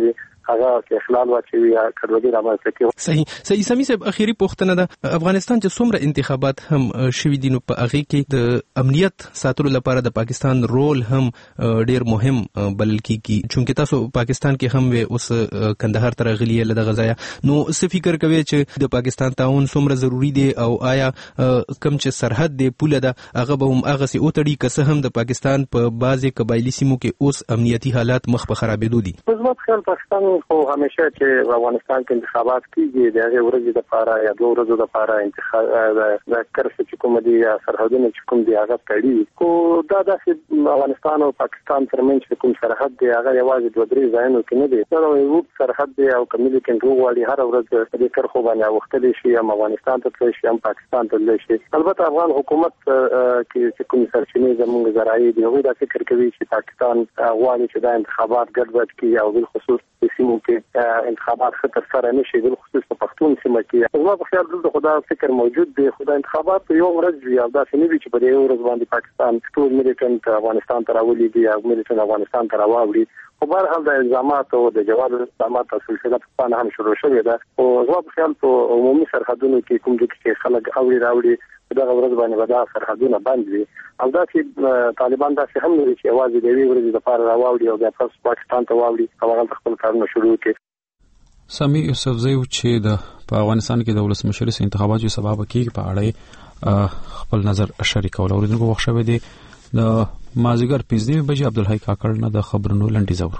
هغه کې اخلال واچوي یا کډوالي رامنځته کوي. صحیح سمي صاحب اخیری پوښتنه ده افغانستان چې څومره انتخابات هم شوي دي نو په هغه کې د امنیت ساتلو لپاره د پاکستان رول هم ډیر مهم بلل کیږي چونکه تاسو پاکستان کې هم اوس کندهار ته راغلي له غزایا نو څه فکر کوي چې د پاکستان تعاون څومره ضروری دی او آیا کم چې سرحد دی پوله ده هغه به هم هغه سي اوتړي که هم د پاکستان په بعضي قبایلی سیمو کې اوس امنیتي حالات مخ په خرابېدو دي؟ زما په خیال پاکستان خو همیشه چې افغانستان کې انتخابات کیږي د هغه ورځې لپاره یا دوه ورځې لپاره انتخاب د کرس چې کوم دي یا سرحدونه چې کوم دي هغه کړي خو دا د افغانستان او پاکستان ترمنځ کوم سرحد دی هغه یوازې دوه درې ځایونو کې نه دی دا یو سرحد دی او کمیلي کنټرول والی هر ورځ د کرخو باندې وختلی شي هم افغانستان ته تللی شي هم پاکستان ته تللی شي. البته افغان حکومت کې کوم سرچینې زموږ ذرایع دی هغوی دا فکر کوي چې پاکستان غواړي چې دا انتخابات ګډوډ کړي او بالخصوص په سیمو کې انتخابات خطر سره نشي بالخصوص په پښتون سیمه کې. زما په خیال دلته خدا فکر موجود دی خدا انتخابات په یو ورځ وي او دا څه نه وي چې په یو ورځ باندې پاکستان ټول ملیټنټ افغانستان ته راولېږي او ملیټنټ افغانستان ته راوړي. خو په هر حال د الزامات او د جواب الزامات او سلسله په هم شروع شوې ده او زما په خیال په عمومي سرحدونو کې کوم چې خلک راوړي دا ورځ باندې ودا سرحدونه بند وي او دا چې طالبان دا څه هم لري چې आवाज دی ورځ د پاره راوړي او د پاکستان ته واوړي او هغه خپل کارونه شروع کړي. سامي یوسفزئی چې په افغانستان کې د ولسمشر انتخاباتو سبب کېږي په اړه خپل نظر شریک کول اوریدونکو وښوي دي د مازیګر 15 بجې عبدالحی کاکړ نه د خبرونو لنډی زور.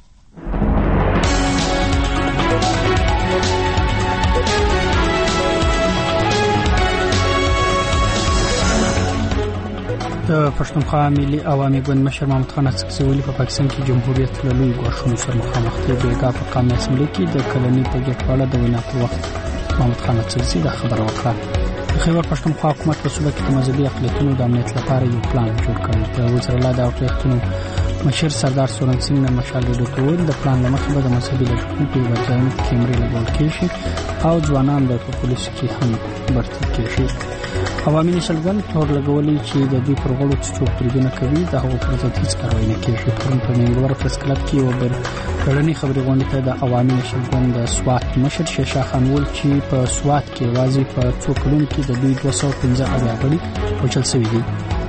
د پښتونخوا ملي عوامي ګوند مشر محمد خان اڅکزي په پاکستان کې جمهوریت له لوی ګواښونو سره مخامخ دی. بیګا په قومي اسمبلی کې د کلنۍ په ګټواله د وینا په وخت محمد خان اڅکزي دا خبره وکړه. د خیبر پښتونخوا حکومت په صوبه کې د مذهبي اقلیتونو د امنیت لپاره یو پلان جوړ کړی. د وزارت د اقلیتونو مشر سردار سورن سنگ نه مشال ډوټول د پلان لمخې به د مذهبي لجنو په وځایونو کې کیمرې لګول کېږي او ځوانان د پولیسو کې هم برتي کېږي. عوامي نشل ګوند تور لګولي چې د دوی پر غړو چې څوک بریدونه کوي د هغو پر ضد هیڅ کاروایی نه کېږي. پرون په منګلور پریس کلب کې یو بیړنۍ خبري غونډه ته د عوامي نشل ګوند د سوات مشر شیشا خان ول چې په سوات کې واځي په څو کلونو کې د دوی 215 غړي وچل شوي دي.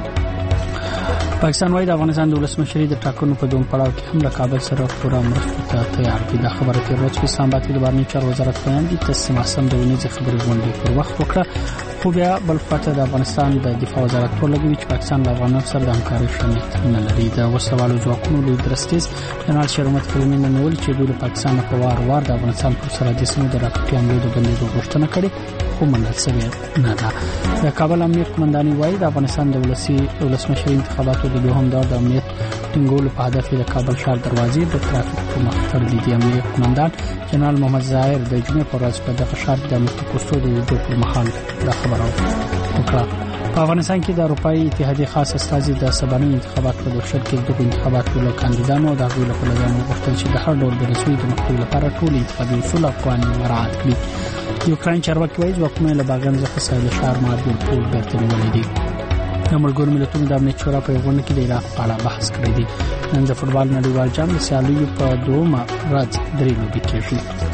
پاکستان وايي د افغانستان د ولسمشرۍ د ټاکنو په دوم پړاو کې هم له کابل سره پوره مرستو ته تیار دي. دا خبره تیر ورځ په اسلام آباد کې د بهرنیو چارو وزارت بیان دي چې ماسم د ونیزې خبرې غونډې پر وخت وکړه. خو بیا بل خواته د افغانستان د دفاع وزارت ولګوي چې پاکستان د افغانانو سره د همکارۍ شرط نه لري. د وسوالو ځواکونو لوی درستیز جنرال شرمت کلمې نه ول چې د پاکستان په وار د افغانستان پر سرحدي سیمو د راکټي حملو د بندېدو غوښتنه کړې خو منل شوې نه ده. د کابل امنیت قومنداني وايي د افغانستان د ولسمشرۍ انتخاباتو د دوهم دور د امنیت ټینګولو په هدف د کابل ښار دروازې د ترافیک په مخ تړلې دي. امنیت قومندان جنرال محمد ظاهر د جمعې پر ورځ په دغه ښار د متکوستو د لیدو پر مهال دا خبره وکړه. په افغانستان کې د اروپאי اتحادیې خاص استازي د سباني انتخاباتو په بهیر کې د انتخاباتو له کاندیدانو د غوښتلو لپاره غوښتل چې د هر ډول د رسمي د مخکې لپاره ټول انتخابي اصول او قوانين مراعات کړي. یوکرين چارواکي وايي ځواکونه له باغن څخه سایل شهر ماربل ټول بیرته نیولې دي. د ملګرو ملتونو د امنیت شورا په غونډه کې د عراق په اړه بحث کړی دی. نن د فوټبال نړیوال جام د سیالیو په دومره ورځ درې لوبې کېږي.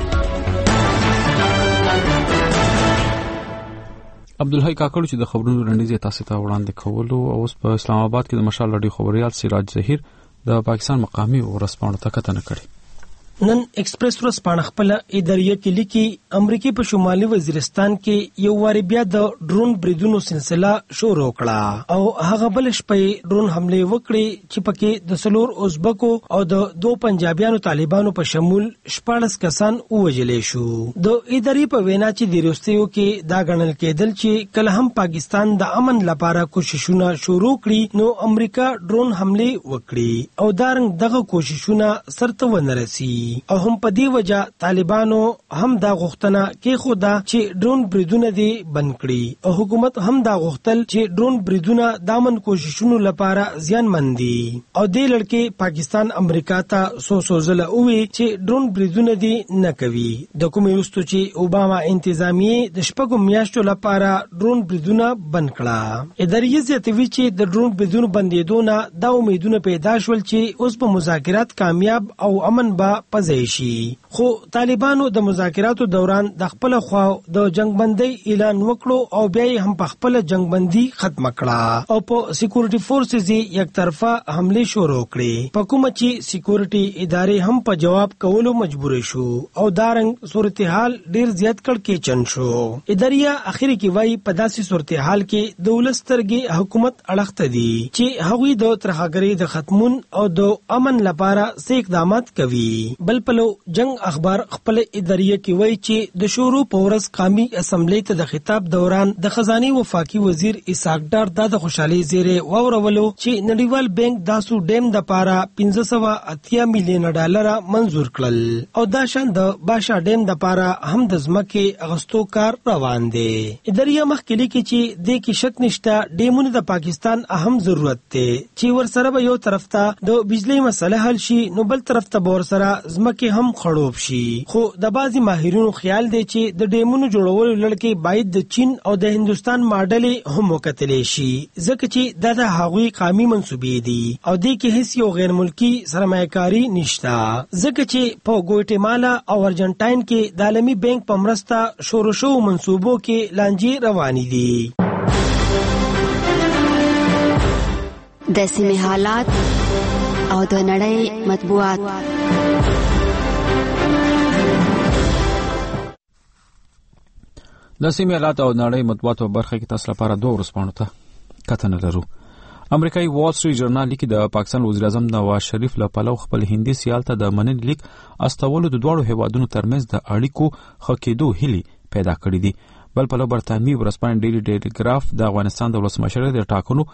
عبدالحی کاکړ چې د خبرونو لنډیز تاسو ته وړاندې کولو او اوس په اسلام آباد کې د مشال رادیو خبريال سراج ظهیر د پاکستان مقامي ورسپانو ته کتنه کړې. نن ایکسپریس ورځپاڼه خپل اداریه کې لیکي امریکای په شمالي وزیرستان کې یو واری بیا د ډرون بریدونو سلسله شروع کړه او هغه بل شپې ډرون حمله وکړي چې پکې د سلور ازبکو او د دو پنجابیانو طالبانو په شمول 14 کسان وژلې شو. د ادارې په وینا چې د روسیو کې دا غنل کېدل چې کله هم پاکستان د امن لپاره کوششونه شروع کړي نو امریکا ډرون حمله وکړي او دارنګ دغه کوششونه سرته ونرسي او هم په دې وجه طالبانو هم دا غوښتنه کې خدا چې ډرون بریدونه دي بند کړي او حکومت هم دا غوښتل چې ډرون بریدونه دامن کوششونو لپاره زیانمن دي او دې لړکې پاکستان امریکا ته سوزله وی چې ډرون بریدونه دي نه کوي. د کومې وروسته چې اوباما انتظامیه د شپږو میاشتو لپاره ډرون بریدونه بند کړه. ادارې زیاتوي چې د ډرون بریدونو بندیدونه دا امیدونه پیدا شول چې اوس په مذاکرات کامیاب او امن به پځای شي. خو طالبانو د مذاکراتو دوران د خپل خوا د جنگبندۍ اعلان وکړو او بیا هم په خپل جنگبندي ختم کړه او په سکیورټي فورسز یک طرفه حمله شروع کړې، په کومه چې سکیورټي ادارې هم په جواب کولو مجبور شو او دارنګ صورتحال ډیر زیات کړکېچن شو. اداریا اخر کې وایي په داسې صورتحال کې د ولسترګي حکومت اړخته دي چې هغوی د ترهګرۍ د ختمون او د امن لپاره څه اقدامات کوي. بل پلو جنگ اخبار خپل اداريه کې وایي چې د شورو په ورځ قومي اسمبلی ته د خطاب دوران د خزاني وفاقي وزیر اسحاق ډار د خوشحالي زیره وورولو چې نړیوال بانک داسو ډیم د پاره 1580 میلیون ډالر منزور کړل او دا شان د باشا ډیم د پاره هم د ځمکې اغستو کار روان دی. اداريه مخکلي کې چې د کې شک نشته ډیمونه د پاکستان اهم ضرورت دی چې ورسره به یو طرف ته د بجلی مسله حل شي نو بل طرف ته ور سره ځمکې هم خړوب شي. خو د بازي ماهرینو خیال دی چې د ډیمونو جوړولو لړکې باید د چین او د هندستان ماډل هم وکتلې شي ځکه چې دا د هغوی قومي منسوبې دي او د کې هیڅ یو غیر ملکی سرمایه‌کاري نشته ځکه چې په ګواتیمالا او ارجنټاین کې د عالمي بانک په مرسته شروع شو منسوبو کې لانجې روانې دي. د سیمې حالات او د نړۍ مطبوعات. د سیمې حالات او نړۍ مطبوعاتو برخه کې تاسو لپاره دوه ورځپاڼو ته کتنه لرو. امریکایي وال سټریټ جرنال لیکي د پاکستان وزیر اعظم نواز شریف له پلو خپل هندي سیال ته د مننې لیک استولو د دوړو هیوادونو ترمنځ د اړیکو ښه کېدو هیلي پیدا کړې دي. بل پلو برتانوي ورځپاڼه ډیلی ټیلیګراف د افغانستان د ولسمشر د ټاکنو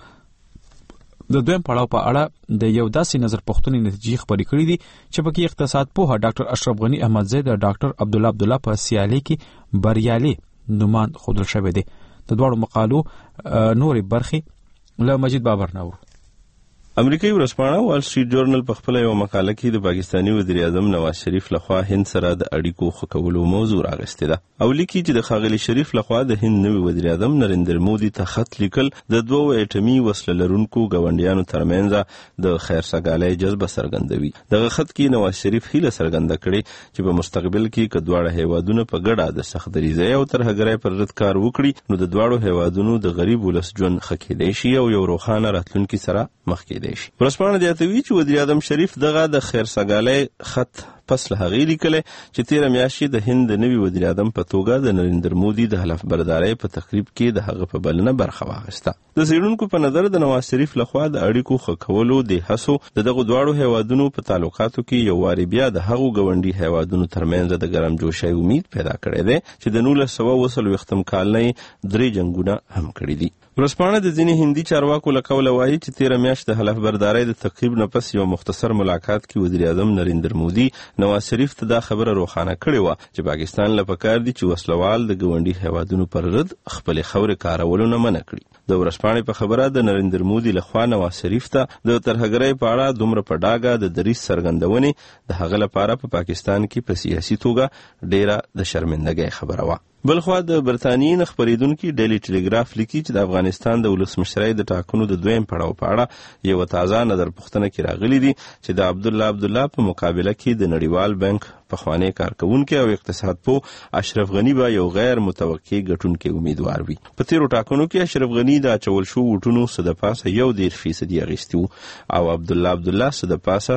د دویم پړاو په اړه د یو داسې نظر پوښتنې نتیجې خبرې کړې دي چې پکې اقتصاد پوه ډاکټر اشرف غنی احمدزی د ډاکټر عبدالله په سیالي کې بریالي نومان خودل شوی دی. د دوړو مقالو نورې برخې له مجید بابر نور. امریکایي ورځپاڼه وال سټریټ جورنال په خپل یو مقاله کې د پاکستاني وزیر اعظم نواز شریف لخوا هند سره د اړیکو ښه کولو موضوع راغستې ده او لیکي چې د ښاغلي شریف لخوا د هند نوي وزیر اعظم نریندر مودي ته خط لیکل د دوه اټومي وسله لرونکو ګاونډیانو ترمنځ د خیرسګالۍ جذبه څرګندوي. دغه خط کې نواز شریف هیله څرګنده کړې چې په مستقبل کې کډوړه هیوادونو په ګډه د سخت دریځۍ او ترهګرۍ پر ضد کار وکړي نو د دوړو هیوادونو د غریب ولس ژوند ښه کېدای شي او یو روښانه راتلونکي سره مخ کېدای شي. ورځپاڼه زیاتوي چې وزیر اعظم شریف دغه د خیرسګالۍ خط پس له هغې لیکلی چې تېره میاشت د هند د نوي وزیر اعظم په توګه د نریندر مودي د حلف بردارۍ په تقریب کې د هغه په بلنه برخه واخیسته. د څېړونکو په نظر د نواز شریف لخوا د اړیکو ښه کولو د هڅو د دغو دواړو هیوادونو په تعلقاتو کې یو وارې بیا د هغو ګاونډي هیوادونو ترمنځ د ګرمجوشۍ امید پیدا کړی دی چې د 1940 کال نه 3 جنګونه هم کړي دي. ورځپاڼه د ځینې هندي چارواکو له قوله وایي چې تېره میاشت د حلف بردارۍ د تقریب نه پس یو مختصر ملاقات کې وزیر اعظم نریندر مودي نواز شریف ته دا خبره روښانه کړې وه چې پاکستان له پکار دي چې وسلوال د ګاونډي هیوادونو پر ضد خپلې خاورې کارولو نه منع کړي. د ورځپاڼې په خبره د نریندر مودي لخوا نواز شریف ته د ترهګرۍ په اړه دومره په ډاګه د دریځ څرګندونې د هغه لپاره په پاکستان کې په سیاسي توګه ډیره د شرمندګۍ خبره وه. بلخوا د برتانیې خبریدونکي ډیلی ټیلیګراف لیکي چې د افغانستان د ولسمشرۍ د ټاکنو د دویم پړاو په اړه یو تازه نظر پوښتنه کې راغلي دي چې د عبدالله په مقابله کې د نړیوال بانک پخوانی کارکونکي او اقتصاد پوه اشرف غنی به یو غیر متوقع ګټونکي امیدوار وي. په تیرو ټاکنو کې اشرف غنی د اچول شو ووټونو څه د پاسه 1.1% اخیستي وو او عبدالله څه د پاسه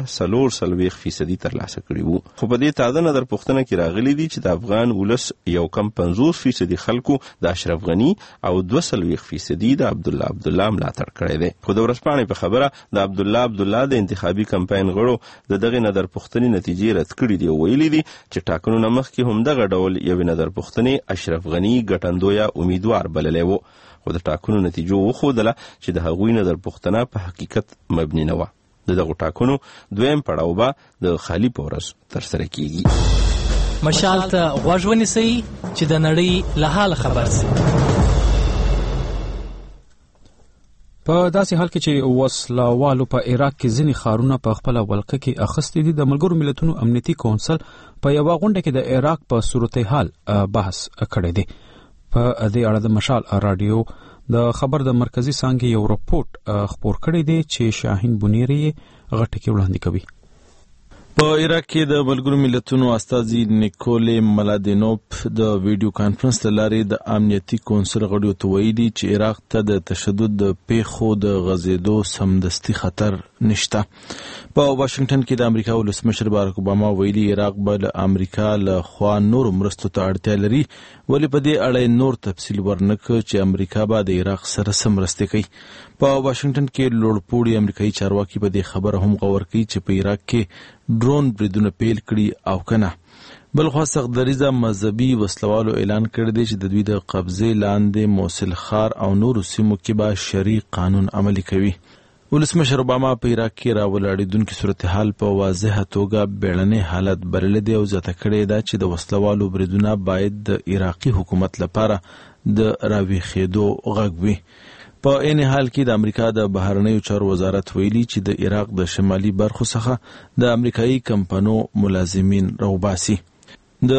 4.4% ترلاسه کړي وو. خو په دې تازه نظر پوښتنه کې راغلي دي چې د افغان ولس یو کم 50% خلکو د اشرف غنی او 2% د عبدالله ملاتړ کړی دی. خو د ورځپاڼې په خبره د عبدالله د انتخابي کمپاین غړو د دغه نظر پوښتنې نتیجې رد کړي دي او ویلي دي چې ټاکنو نه مخکې هم دغه ډول یو نظر پوښتنې اشرف غنی ګټندویه امیدوار بللی وو خو د ټاکنو نتیجو وښودله چې د هغوی نظر پوښتنه په حقیقت مبني نه وه. د دغو ټاکنو دویم پړاو به د خالي په ورځ ترسره کیږي. مشال ته غوږ ونیسئ چې د نړۍ له حال خبر شئ. په داسې حال کې چې وسلوالو په عراق کې ځینې ښارونه په خپله ولکه کې اخیستي دي، د ملګرو ملتونو امنیتي کونسل په یوه غونډه کې د عراق په صورتحال بحث کړی دی. په دې اړه د مشال راډیو د خبر د مرکزی څانګې یو رپورټ خپور کړی دی چې شاهین بنيري غټه کې وړاندې کوي. په عراق کې د ملګرو ملتونو استازي نیکولې ملادینوف د ویډیو کانفرنس له لارې د امنیتي کونسل غړیو ته ویلي چې عراق ته د تشدد د پیښو د غزیدو سمدستي خطر نشته. په واشنگټن کې د امریکا ولسمشر بارک اوباما ویلي عراق به له امریکا له خوا نور مرستو ته اړتیا لري، ولې په دې اړه نور تفصیل ورنکړ چې امریکا به د عراق سره څه مرستې کوي. په واشنگټن کې لوړپوړي امریکایي چارواکي په دې خبره هم غور کوي چې په عراق کې ډرون بریدونه پیل کړي او کنه. بلخوا سختدریزه مذهبي وسلوالو اعلان کړی دی چې د دوی د قبضې لاندې موصل ښار او نورو سیمو کې به شرعي قانون عملي کوي. ولسمشر اوباما په عراق کې راولاړېدونکي صورتحال په واضحه توګه بیړنی حالت بللی دی او زیاته کړې ده چې د وسلوالو بریدونه باید د عراقي حکومت لپاره د راویښېدو غږ وي. په عین حال کې د امریکا د بهرنیو چارو وزارت ویلي چې د عراق د شمالي برخو څخه د امریکایي کمپنو ملازمین راوباسي. د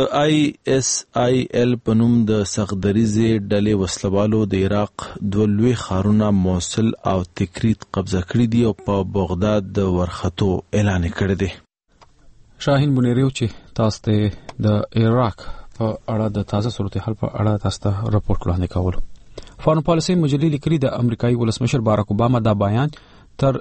ISIL په نوم د سختدریزې ډلې وسلوالو د عراق دوه لوی ښارونه موصل او تکریت قبضه کړي دي او په بغداد د ورختو اعلان کړی دی. شاهین بنيريو چې تاسو ته د عراق په اړه د تازه صورتحال په اړه تاسو ته راپورټ وړاندې کول. فارن پالیسي مجلې لیکلي د امریکایي ولسمشر بارک اوباما دا بیان تر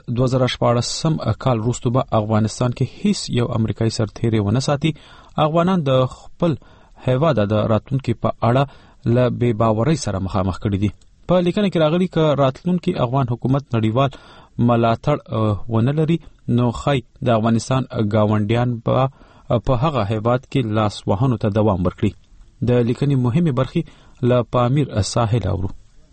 2014 کال وروسته به افغانستان کې هیڅ یو امریکایي سرتیری ونه ساتي. افغانان د خپل هیواد د راتلونکو په اړه له بې باورۍ سره مخامخ کړي دي. په لیکنه کې راغلي ک راتلونکو افغان حکومت نړیوال ملاتړ ونه لري نو خای د افغانستان گاونډیان په هغه هیواد کې لاس وهنو ته دوام ورکړي. د لیکنې مهمه برخه ل پامیر ساحل اورو.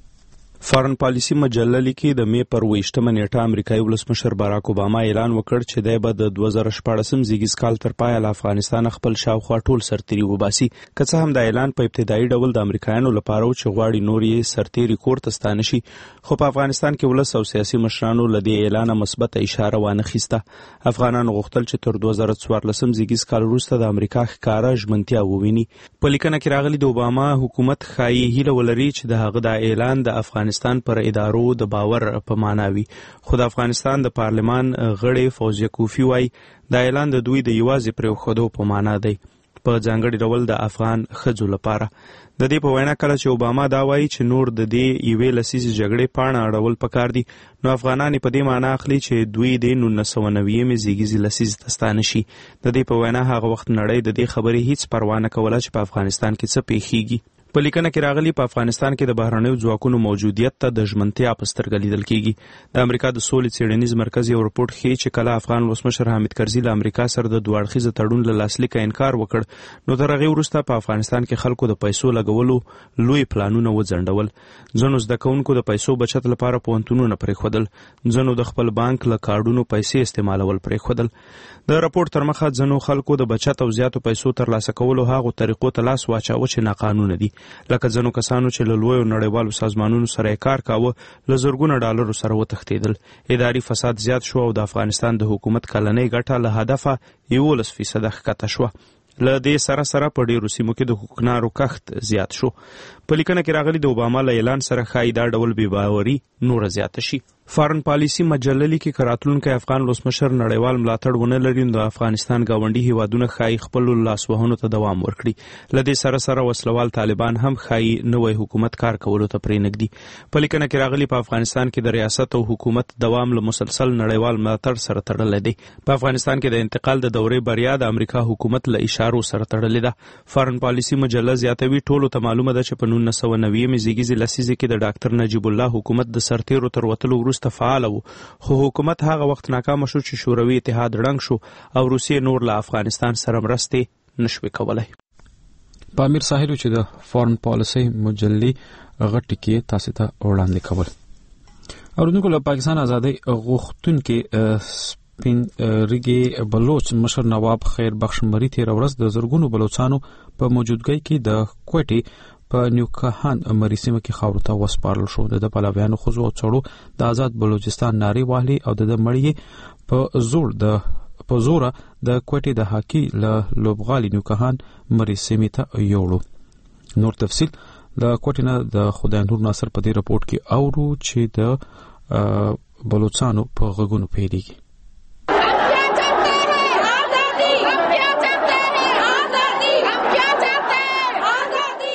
فارن پالیسي مجله لیکي د می پر 28 نیټه امریکایي ولسمشر بارک اوباما اعلان وکړ چې د به د 2014 زیږیز کال تر پایه له افغانستان خپل شاوخوا ټول سرتیري وباسي. که څه هم د اعلان په ابتدایي ډول د امریکایانو لپاره و چې غواړي نور یې سرتیري کور ته ستانه شي، خو په افغانستان کې ولس او سیاسي مشرانو له دې اعلان مثبت اشاره وانه خسته. افغانانو غوښتل چې تر 2014 زیږیز کال وروسته د امریکا ښکارا ژمنتیا وویني. په لیکنه کې راغلي د اوباما حکومت ښایي هیله ولري چې د هغه د اعلان د افغانستان پر ادارو د باور په معنا وي، خو د افغانستان د پارلمان غړي فوزیه کوفی وای د اعلان د دوی د یوازې پرېښودو په معنا دی، په ځانګړي ډول د افغان ښځو لپاره. د دې په وینا کله چې اوباما دا وایي چې نور د دې یوې لسیزې جګړې پاڼه اړول پکار دي، نو افغانان په دې معنا اخلي چې دوی د 1990 زیږیزې لسیزې ته ستانه شي. د دې په وینا هغه وخت نړۍ د دې خبرې هیڅ پروا نه کوله چې په افغانستان کې څه پیښیږي. په لیکنه کې راغلي په افغانستان کې د بهرنیو ځواکونو موجودیت ته د ژمنتیا په سترګه لیدل کیږي. د امریکا د سولې څېړنیز مرکز یو رپورټ ښیي چې کله افغان ولسمشر حامد کرزي له امریکا سره د دوه اړخیزه تړون له لاسلیک انکار وکړ، نو تر هغې وروسته په افغانستان کې خلکو د پیسو لګولو لوی پلانونه وځنډول. ځینو زده کوونکو د پیسو بچت لپاره پوهنتونونه پرېښودل، ځینو د خپل بانک له کارډونو پیسې استعمالول پرېښودل. د رپورټ تر مخه ځینو خلکو د بچت او زیاتو پیسو ترلاسه کولو هغو طریقو ته لاس واچاوه چې ناقانونه دي، لکه ځینو کسانو چې له لویو نړیوالو سازمانونو سره کار کاوه له زرګونو ډالرو سره وتښتېدل. اداري فساد زیات شو او د افغانستان د حکومت کلنۍ ګټه له هدفه 11% ښکته شوه. له دې سره سره په ډیرو سیمو کې د حقوقنارو کښت زیات شو. په لیکنه کې راغلي د اوباما له اعلان سره ښایي دا ډول بېباوري نوره زیاته شي. فارن پالیسي مجله لیکي که راتلونکی افغان ولسمشر نړیوال ملاتړ ونه لري نو د افغانستان ګاونډي هیوادونه ښایي خپلو لاسوهنو ته دوام ورکړي. له دې سره سره وسلوال طالبان هم ښایي نوی حکومت کار کولو ته پرېنږدي. په لیکنه کې راغلي په افغانستان کې د ریاست او حکومت دوام له مسلسل نړیوال ملاتړ سره تړلی دی. په افغانستان کې د انتقال د دورې بریا د امریکا حکومت له اشارو سره تړلې ده. فارن پالیسي مجله زیاتوي ټولو ته معلومه ده چې په 1990 زیږیزې لسیزې کې د ډاکټر نجیب الله حکومت د سرتیرو تر وتلو وروسته فعال و، خو حکومت هغه وخت ناکام شو چې شوروي اتحاد ړنګ شو او روسیې نور له افغانستان سره مرستې نشوي کولای. په امیر ساحل چې د فارن پالیسي مجلې غټ کې تاسو ته وړاندې کول. اوردونکو له پاکستان ازادي غوښتونکو سپین ریګي بلوچ مشر نواب خیر بخش مری تیر ورځ د زرګونو بلوچانو په موجودګۍ کې د کوټي په نیوکهان مریسیمه کې خاورو ته وسپارل شو. د پلاویانو خزو او څړو د آزاد بلوچستان ناری واهلي او د مړی په زوره د کوټي د هاکی له لوبغالي نیوکهان مریسیمه ته یوړو. نور تفصیل د کوټي نه د خدای نور ناصر په دې رپورت کې اورو چې د بلوچستانو په غږونو پیډيږي.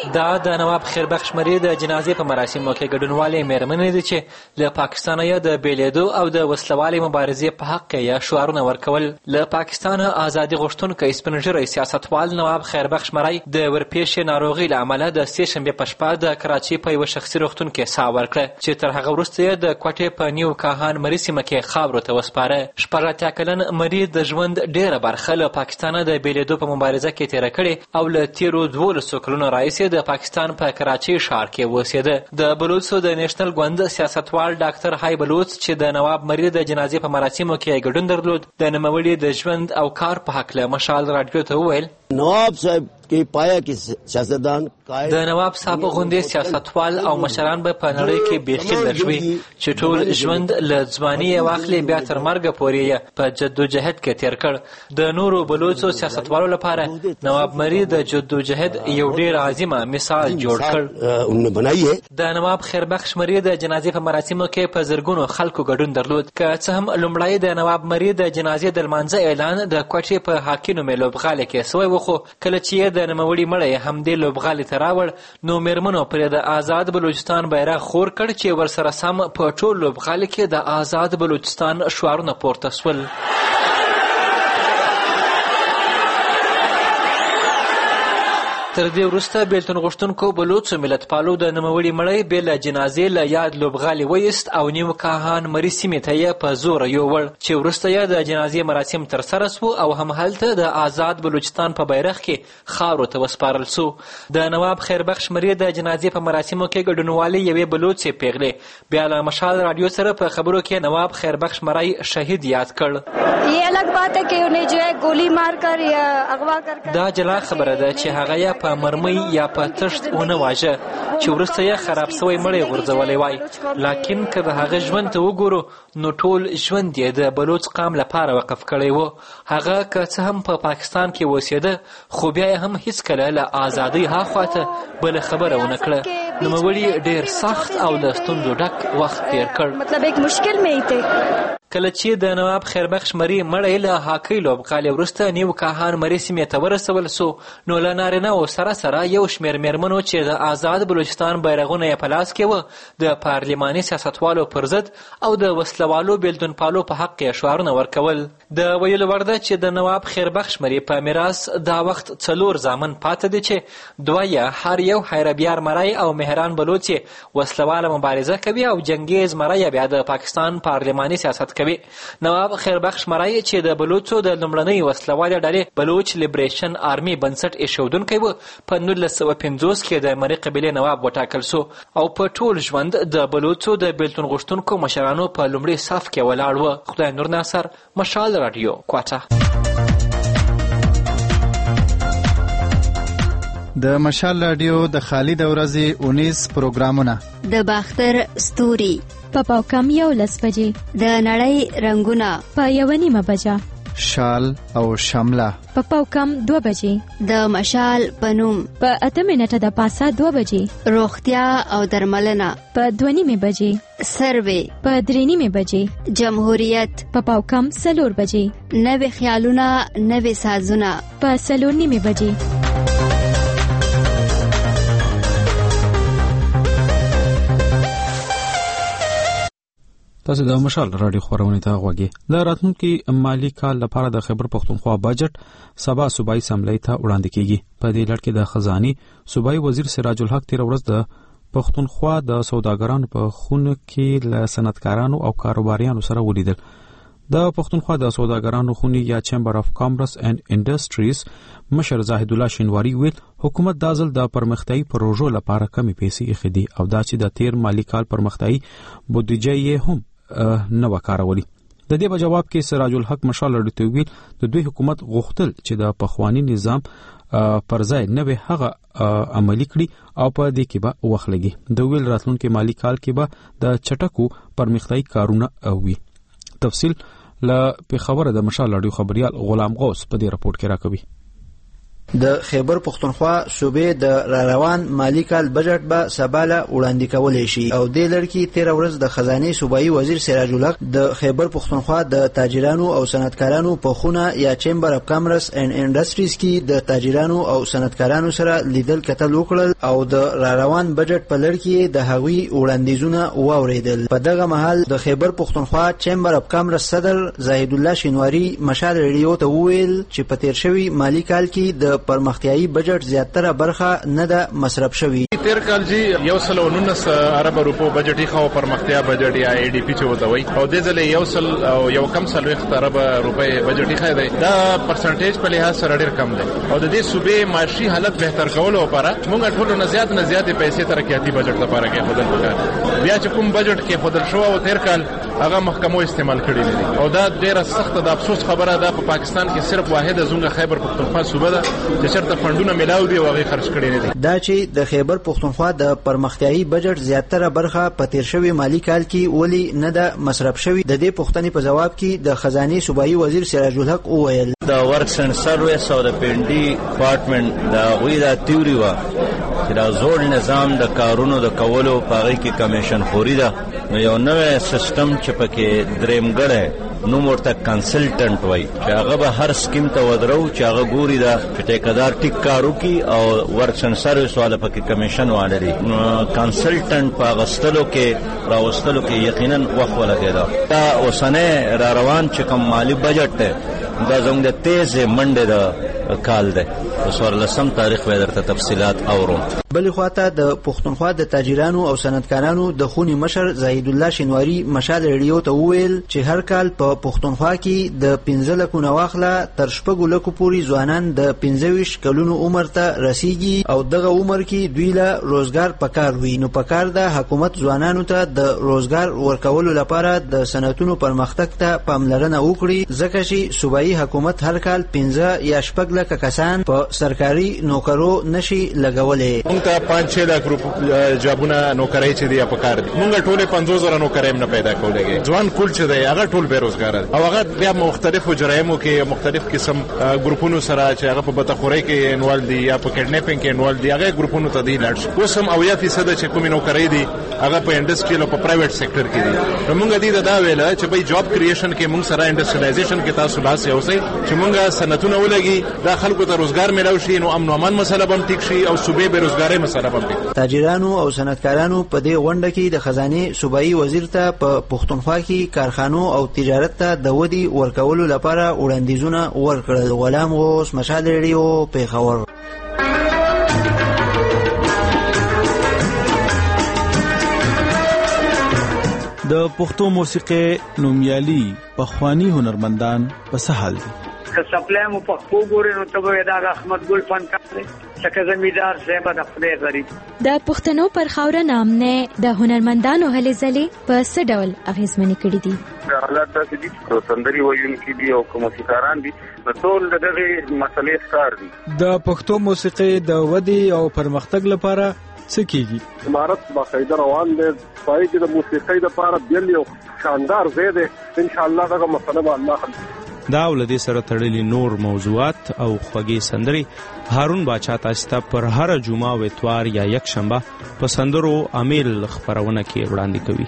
دا د نواب خیربخش مرید د جنازې په مراسمو کې ګډونوالې مېرمنې دي چې له پاکستانه یې د بیلیدو او د وسلوالې مبارزې په حق کې شعارونه ورکول. له پاکستانه ازادي غوښتونکی سپین ږیری سیاستوال نواب خیربخش مرید د ورپېښې ناروغۍ له امله د سې شنبې په شپه د کراچۍ په یوه شخصي روغتون کې ساه ورکړه چې تر هغه وروسته یې د کوټې په نیو کاهان مري سیمه کې خاورو ته وسپاره. 86 کلن مرید د ژوند ډېره برخه له پاکستانه د بیلیدو په مبارزه کې تېره کړې او له تېرو 12 کلونو راهیسې د پاکستان په کراچۍ ښار کې اوسېده. د بلوڅو د نیشنل ګوند سیاستوال ډاکټر های بلوڅ چې د نواب مرید د جنازې په مراسمو کې ګډون درلود د نوموړي د ژوند او کار په هکله مشال راډیو ته وویل نواب صاحب کې پایا کې سیاستدان د نواب صاحب غوندې سیاستوال او مشران به په نړۍ کې بېخي لږ وي چې ټول ژوند له ځواني یې واخلي بیا تر مرګه پورې یې په جدوجهد کې تېر کړ. د نورو بلوڅو سیاستوالو لپاره نواب مرید د جدوجهد یو ډېر عظیمه مثال جوړ کړ. د نواب خیربخش مرید د جنازې په مراسمو کې په زرګونو خلکو ګډون درلود. که څه هم لومړی د نواب مرید د جنازې د لمانځه اعلان د کوټې په هاکي نومې لوبغالي کې سوی و، خو کله چې د نوموړي مړی همدې لوبغالي ته راوړ نو مېرمنو پرې د آزاد بلوچستان بیرغ خور کړ چې ورسره سم په ټول لوبغالي کې د آزاد بلوچستان شعارونه پورته سول. تر دې وروسته بیلتون غوښتونکو بلوڅو ملتپالو د نوموړي مړی بې له جنازې له یاد لوبغالي ویست او نیو کاهان مري سیمې ته یې په زوره یووړ چې وروسته یې د جنازې مراسم ترسره سو او همهلته د آزاد بلوچستان په بیرغ کې خاورو ته وسپارل سو. د نواب خیربخش مرید د جنازې په مراسمو کې ګډونوالې یوې بلوڅې پیغلې بیا له مشال راډیو سره په خبرو کې نواب خیربخش مرای شهید یاد کړ. دا جلا خبره ده چې هغه یې په مرمۍ یا په تشت ونه واژه چې وروسته یې خراب سوی مړی غورځولی وای، لکن که د هغه ژوند ته وګورو نو ټول ژوند یې د بلوڅ قام لپاره وقف کړی و. هغه که څه هم په پاکستان کې اوسېده خو بیا یې هم هیڅکله له ازادۍ هاخوا ته بله خبره ونه کړه. نوموړي ډېر سخت او له ستونزو ډک وخت تېر کړ. کله چې د نواب خیربخش مري مړی له هاکۍ لوبغالي وروسته نیو کاهان مري سیمې ته ورسول سو نو له نارینهو سره یو شمېر مېرمنو چې د آزاد بلوچستان بیرغونه یې په لاس کې وه د پارلماني سیاستوالو پر ضد او د وسلوالو بیلتونپالو په حق یې شعارونه ورکول. د ویلو وړ ده چې د نواب خیربخش مري په میراث دا وخت 4 زامن پاته دي چې 2 یې هر یو حیربیار مرای او مهران بلوڅ وسلواله مبارزه کوي او جنگیز مرای بیا د پاکستان پارلماني سیاست کوي. نواب خیربخش مرای چې د بلوڅو د لومړنۍ وسلوالې ډلې بلوچ لیبریشن آرمي بنسټ ایښودونکی و په 1950 کې د مري قبیلې نواب وټاکل سو او په ټول ژوند د بلوڅو د بیلتون غوښتونکو مشرانو په لومړي صف کې ولاړ و. خدای نور ناصر، مشال راډیو، کوټه. د مشال راډیو د خالد ورځې 19 پروګرامونه د باختر ستوري په پاوکم 11 بجې، د نړۍ رنگونه په 1:30 بجه، شال او شمله په پاوکم 2 بجې، د مشال پنوم په 8 منټه د پاسه 2 بجې، روغتیا او درملنه په 2:30 بجې، سروې په 3:30 بجې، جمهوریت په پاوکم 4 بجې، نوې خیالونه نوې سازونه په 4:30 بجې. تاسو د مشال راډیو خبرونه ته غوږی. د راتلونکي مالی کال لپاره د خیبر پښتونخوا بجټ سبا صوبایي اسمبلی ته وړاندې کیږي. په دې لړ کې د خزاني صوبایي وزیر سراج الحق تیر ورځ د پښتونخوا د سوداګرانو په خونه کې له صنعتکارانو او کاروباریانو سره ولیدل. د پښتونخوا د سوداګرانو خونی یا چیمبر اف کامرس اینڈ انډستریز مشر زاهد الله شینواری ویل حکومت د ځل د پرمختیايي پروژو لپاره کمی پیسې اخدي او دا چې د تیر مالی کال پرمختیايي بودیجه یې هم نه وکارولي. د دې په جواب کې سراج الحق مشال ورته ویل د دوی حکومت غوښتل چې د پخوانی نظام پر ځای نوې هغه عملي کړي او په دې کې به وخت لګي. د ویل راتلونکي مالی کال کې به د چټکو پرمختیايي کارونه وي. تفصیل له په خبره د مشال راډیو خبريال غلام غوث په دې راپورټ کې راکوي. د خیبر پختونخوا صوبې د روان مالی کال بجټ به سباله وړاندې کولای شي او د لړکی 13 ورځ د خزانه صوبایي وزیر سراج الحق د خیبر پختونخوا د تاجرانو او صنعتکارانو په خونه یا چیمبر اف کامرس اینڈ انډستریز کې د تاجرانو او صنعتکارانو سره لیدل کتل وکړل او د روان بجټ په لړکی د هغوی وړاندیزونه واوریدل. په دغه مهال د خیبر پختونخوا چیمبر اف کامرس صدر زاهد الله شینواری مشال ریډیو ته وویل چې په تیر شوی مالی کال کې د پرمختیایي بجټ زیاتره برخه نه ده مصرف شوی. تیر کال جی 119 ارب روپو بجټي خو پرمختیا بجټ یا ای ډی پی چې وځوي او د ځلې یو کم سلوخت ارب روپے بجټي خای دی دا پرسنټیج په لحاظ سره ډیر کم دی او د دې صوبې معاشي حالت بهتر کولو لپاره موږ ټول نه زیات پیسې ترقیاتي بجټ لپاره کې خدل وکړ. بیا چې کوم بجټ کې خدل شو او تیر کال هغه محکمو استعمال کړی دی او دا ډیره سخت د افسوس خبره ده. په پاکستان کې صرف واحده زونګه خیبر پختونخوا صوبه ده چې چرته فندونه ملاو دي او هغه خرج کړي نه دي. دا چې د خیبر پختونخوا د پرمختیایي بجټ زیاتره برخه په تیر شوی مالی کال کې ولی نه ده مصرف شوی د دې پوښتنې په جواب کې د خزانه صوبایي وزیر سراج الحق وویل د ورکس اینڈ سروس او د پینډي ډپارټمنټ دا وی دا تیوري وا چې دا زوړ نظام د کارونو د کولو پاره کې کمیشن خوري ده نو یو نوې سیستم چې پکې درېمګړی نو مرته کنسلټنټ وای چې هغه به هر سکیم ته ودرو چې هغه ګوري دا چې ټیکدار ټیک کارو کی او ورکس اینڈ سروس والا پکې کمیشن والري کنسلټنټ په غستلو کې راوستلو کې یقینا وخت ولګیدا. دا اوسنه را روان چې کوم مالی بجټ ده دا زموږ د تیز منډه د کال ده په 14 تاریخ به درته تفصيلات اورم. بل خواته د پښتونخوا د تاجرانو او صنعتکارانو د خونی مشر زاهد الله شینواری مشال ریډیو ته وویل چې هر کال په پښتونخوا کې د 15 لکو نواخله تر 10 لکو پورې ځوانان د 25 کلونو عمر ته رسیږي او دغه عمر کې دوی له روزګار پکار وي. نو پکار د حکومت ځوانانو ته د روزګار ورکولو لپاره د صنعتونو پرمختګ ته پاملرنه وکړي ځکه چې صوبایي حکومت هر کال 15 یا 10 لک کسان په سرکاري نوکرو نشي لګولې. مونږ ته 5-6 لک جابونه نوکرای چې دی په کار دي. مونږ ټول 50,000 نوکرای نه پیدا کولای. ځوان کول چې دی هغه ټول بیروزګار دي او هغه بیا مختلفو جرایمو کې مختلف قسم ګروپونو سره چې هغه په بدخورۍ کې انوال دي یا په کډنیپینګ کې انوال دي هغه ګروپونو ته دی لاړ. اوس هم 80% چې کوم نوکرای دي هغه په انډستریال او په پرایویټ سېکټر کې دي. مونږ دې دا ویل چې به جاب کریشن کې مونږ سره انډستریالایزیشن کې تاسو لاس یو سي چې مونږه صنعتونه ولګي دا خلکو ته روزګار ملو شي نو امن او امان مسله بم ټیک شي او صوبې بیروزګاری مسله بم ټیک. تاجرانو او صنعتکارانو په دې غونډه کې د خزانه صوبایي وزیر ته په پښتونخوا کې کارخانو او تجارت ته د ودی ورکولو لپاره وړاندیزونه ورکړل. غلام غوث مشال ریډیو پیښور. د پښتو موسیقي نومیالي پخوانی هنرمندان په سهال دي. که سپلای مو په خو ګورې نو ته به دا احمد ګل فنکار دی څنګه زمیدار صاحب د خپل غریب د پښتنو پر خاوره نامنه د هنرمندانو هلې ځلې په څه ډول اغیزمنې کړې دي. حالات داسې دي چې سندري وایونکي دي او موسیقاران دي ټول دغه مسلې ښکار دي. د پښتو موسیقي د ودی او پرمختګ لپاره څه کیږي؟ امارت باقاعده روان دي پای کې د موسیقۍ لپاره بل یو شاندار ځای دی. ان شاء الله دغه مسله به الله حل. دا ولدي سره تړلي نور موضوعات او خوږی سندري هارون باچا تاسو ته پر هر جمعه او اتوار یا یک شنبه په سندرو امیل خبرونه کې وړاندې کوي.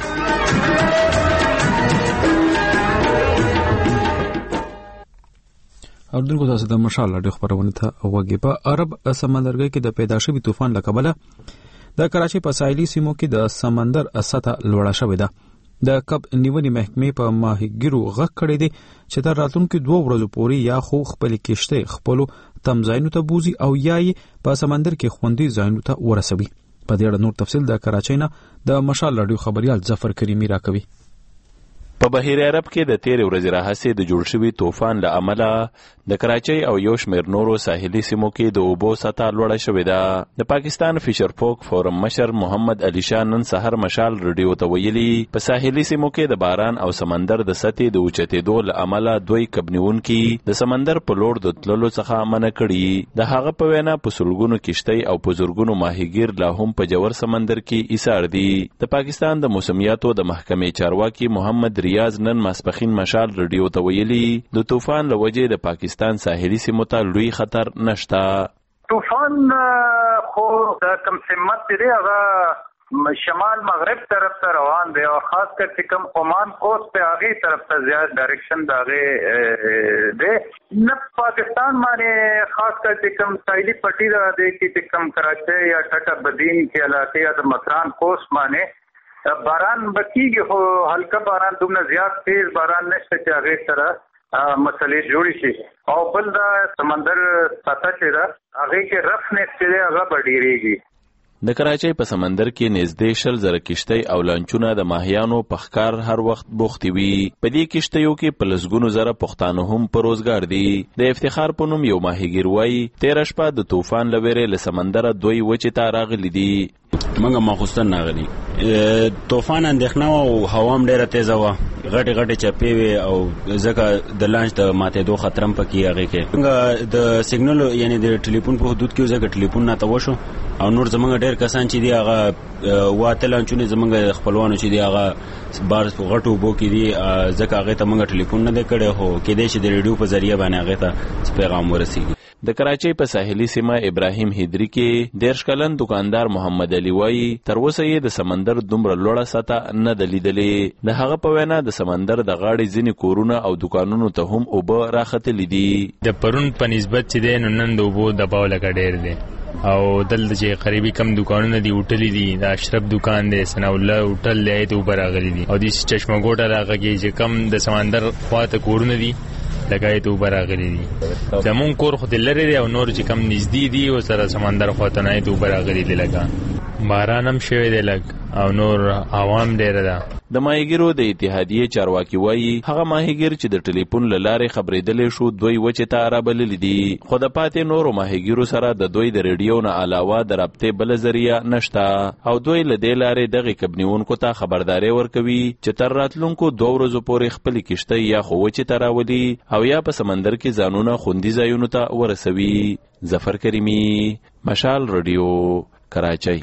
اردن کو تاسو د مشال اډو خبرونه ته وګي په عرب سمندرګي کې د پیدا شوی طوفان لکبله د کراچي په ساحلي سیمو کې د سمندر سطح لوړه شوې ده. د کب نیونې محکمې په ماهیګیرو غږ کړی دی چې تر راتلونکو 2 ورځو پورې یا خو خپل کشته خپل تمځایونو ته بوزي او یا په سمندر کې خوندي ځایونو ته ورسوي. په دې اړه نور تفصیل د کراچۍ نه د مشال رادیو خبريال ظفر کریمی راکوي. په بحیر عرب کې د 13 ورځې راهیسې د جوړ شوي طوفان له امله د کراچۍ او یو شمېر نورو ساحلي سیمو کې د اوبو سطح لوړه شوې ده. د پاکستان فشر فوک فورم مشر محمد علي شاه نن سحر مشال رادیو ته ویلي په ساحلي سیمو کې د باران او سمندر د سطحې د اوچتېدو له امله دوی کبنیونکي د سمندر په لور د تللو څخه منع کړي. د هغه په وینا په سلګونو کشتۍ او په زورګونو ماهیګیر لا هم په جوړ سمندر کې ایثار دي. د پاکستان د موسمیاتو د محکمې چارواکي محمد ریاض نن ماسپخین مشال رادیو ته ویلي د طوفان له وجې د پاکستان ساحلي سیمو ته لوی خطر نشته. طوفان خو د کم سمت دی هغه شمال مغرب طرف ته روان دی او خاص کر چې کوم عمان کوست په هغه طرف ته زیات ډایرکشن داغه دی نه پاکستان باندې خاص کر چې کوم ساحلي پټي دا دی چې کوم کراچي یا ټټه بدین کې علاقې یا د مکران کوست باندې باران بکیږي خو هلکه باران دومره زیات تیز باران نشته چې هغه سره مسلې جوړی شي او بل دا سمندر سطح چې دا هغه کې رفنس چې هغه بډیریږي. د کراچۍ په سمندر کې نږدې 10,000 کشتۍ او لانچونه د ماهیانو په ښکار هر وخت بوختي وي. په دې کشتیو کې په لسګونو زره پښتانه هم په روزګار دي. د افتخار په نوم یو ماهیګیر وایي تېره شپه د طوفان له ویرې له سمندره دوی وچې ته راغلي دي. منګه ماخوستن راغلي طوفان اندېښنه او هوا هم ډېره تیزه وه غټې چپې وې او ځکه د لانچ د ماتېدو خطر هم پکې هغې کې منګه د سیګنل یعنې د ټلیفون په حدود کې ځکه ټلیفون راته وشو او نور زمونږ ډېر کسان چې دي هغه واته لانچونه زمونږ خپلوانو چې دي هغه بار په غټو اوبو کې دي ځکه هغې ته موږ ټلیفون نه دی کړی خو کېدای شي د ریډیو په ذریعه باندې هغې ته پیغام ورسېږي. د کراچۍ په ساحلي سیمه ابراهیم هیدری کې 13 کلن دکاندار محمد علي وایي تر اوسه یې د سمندر دومره لوړه سطح نه ده لیدلې. د هغه په وینا د سمندر د غاړې ځینې کورونه او دکانونو ته هم اوبه راختلي دي. د پرون په نسبت چې دی نو نن د اوبو دباو لکه ډېر دی او دلته چې قریبي کم دکانونه دي هوټلې دي د اشرف دکان دی ثناء الله هوټل دی ته اوبه راغلي دي او د چشمه ګوټه علاقه کې چې کم د سمندر خواته کورونه دي لګای ته اوبه راغلي دي. زمون کور خو د لرې دی او نور چې کم نږدې دي او سره سمندر خواته نه ته اوبه راغلي دي لګا باران هم شوی دی لګ او نور عوام ډېره ده. د ماهیګیرو د اتحادیې چارواکي وایي هغه ماهیګیر چې د ټلیفون له لارې خبرېدلی شو دوی وچې ته رابللي دي خو د پاتې نورو ماهیګیرو سره د دوی د ریډیو نه علاوه د رابطې بله ذریعه نشته او دوی له دې لارې دغې کبنیونکو ته خبرداری ورکوي چې تر راتلونکو 2 ورځو پورې خپلې کښتۍ یا خو وچې ته راولي او یا په سمندر کې ځانونه خوندي ځایونو ته ورسوي. ظفر کریمي، مشال رادیو، کراچۍ.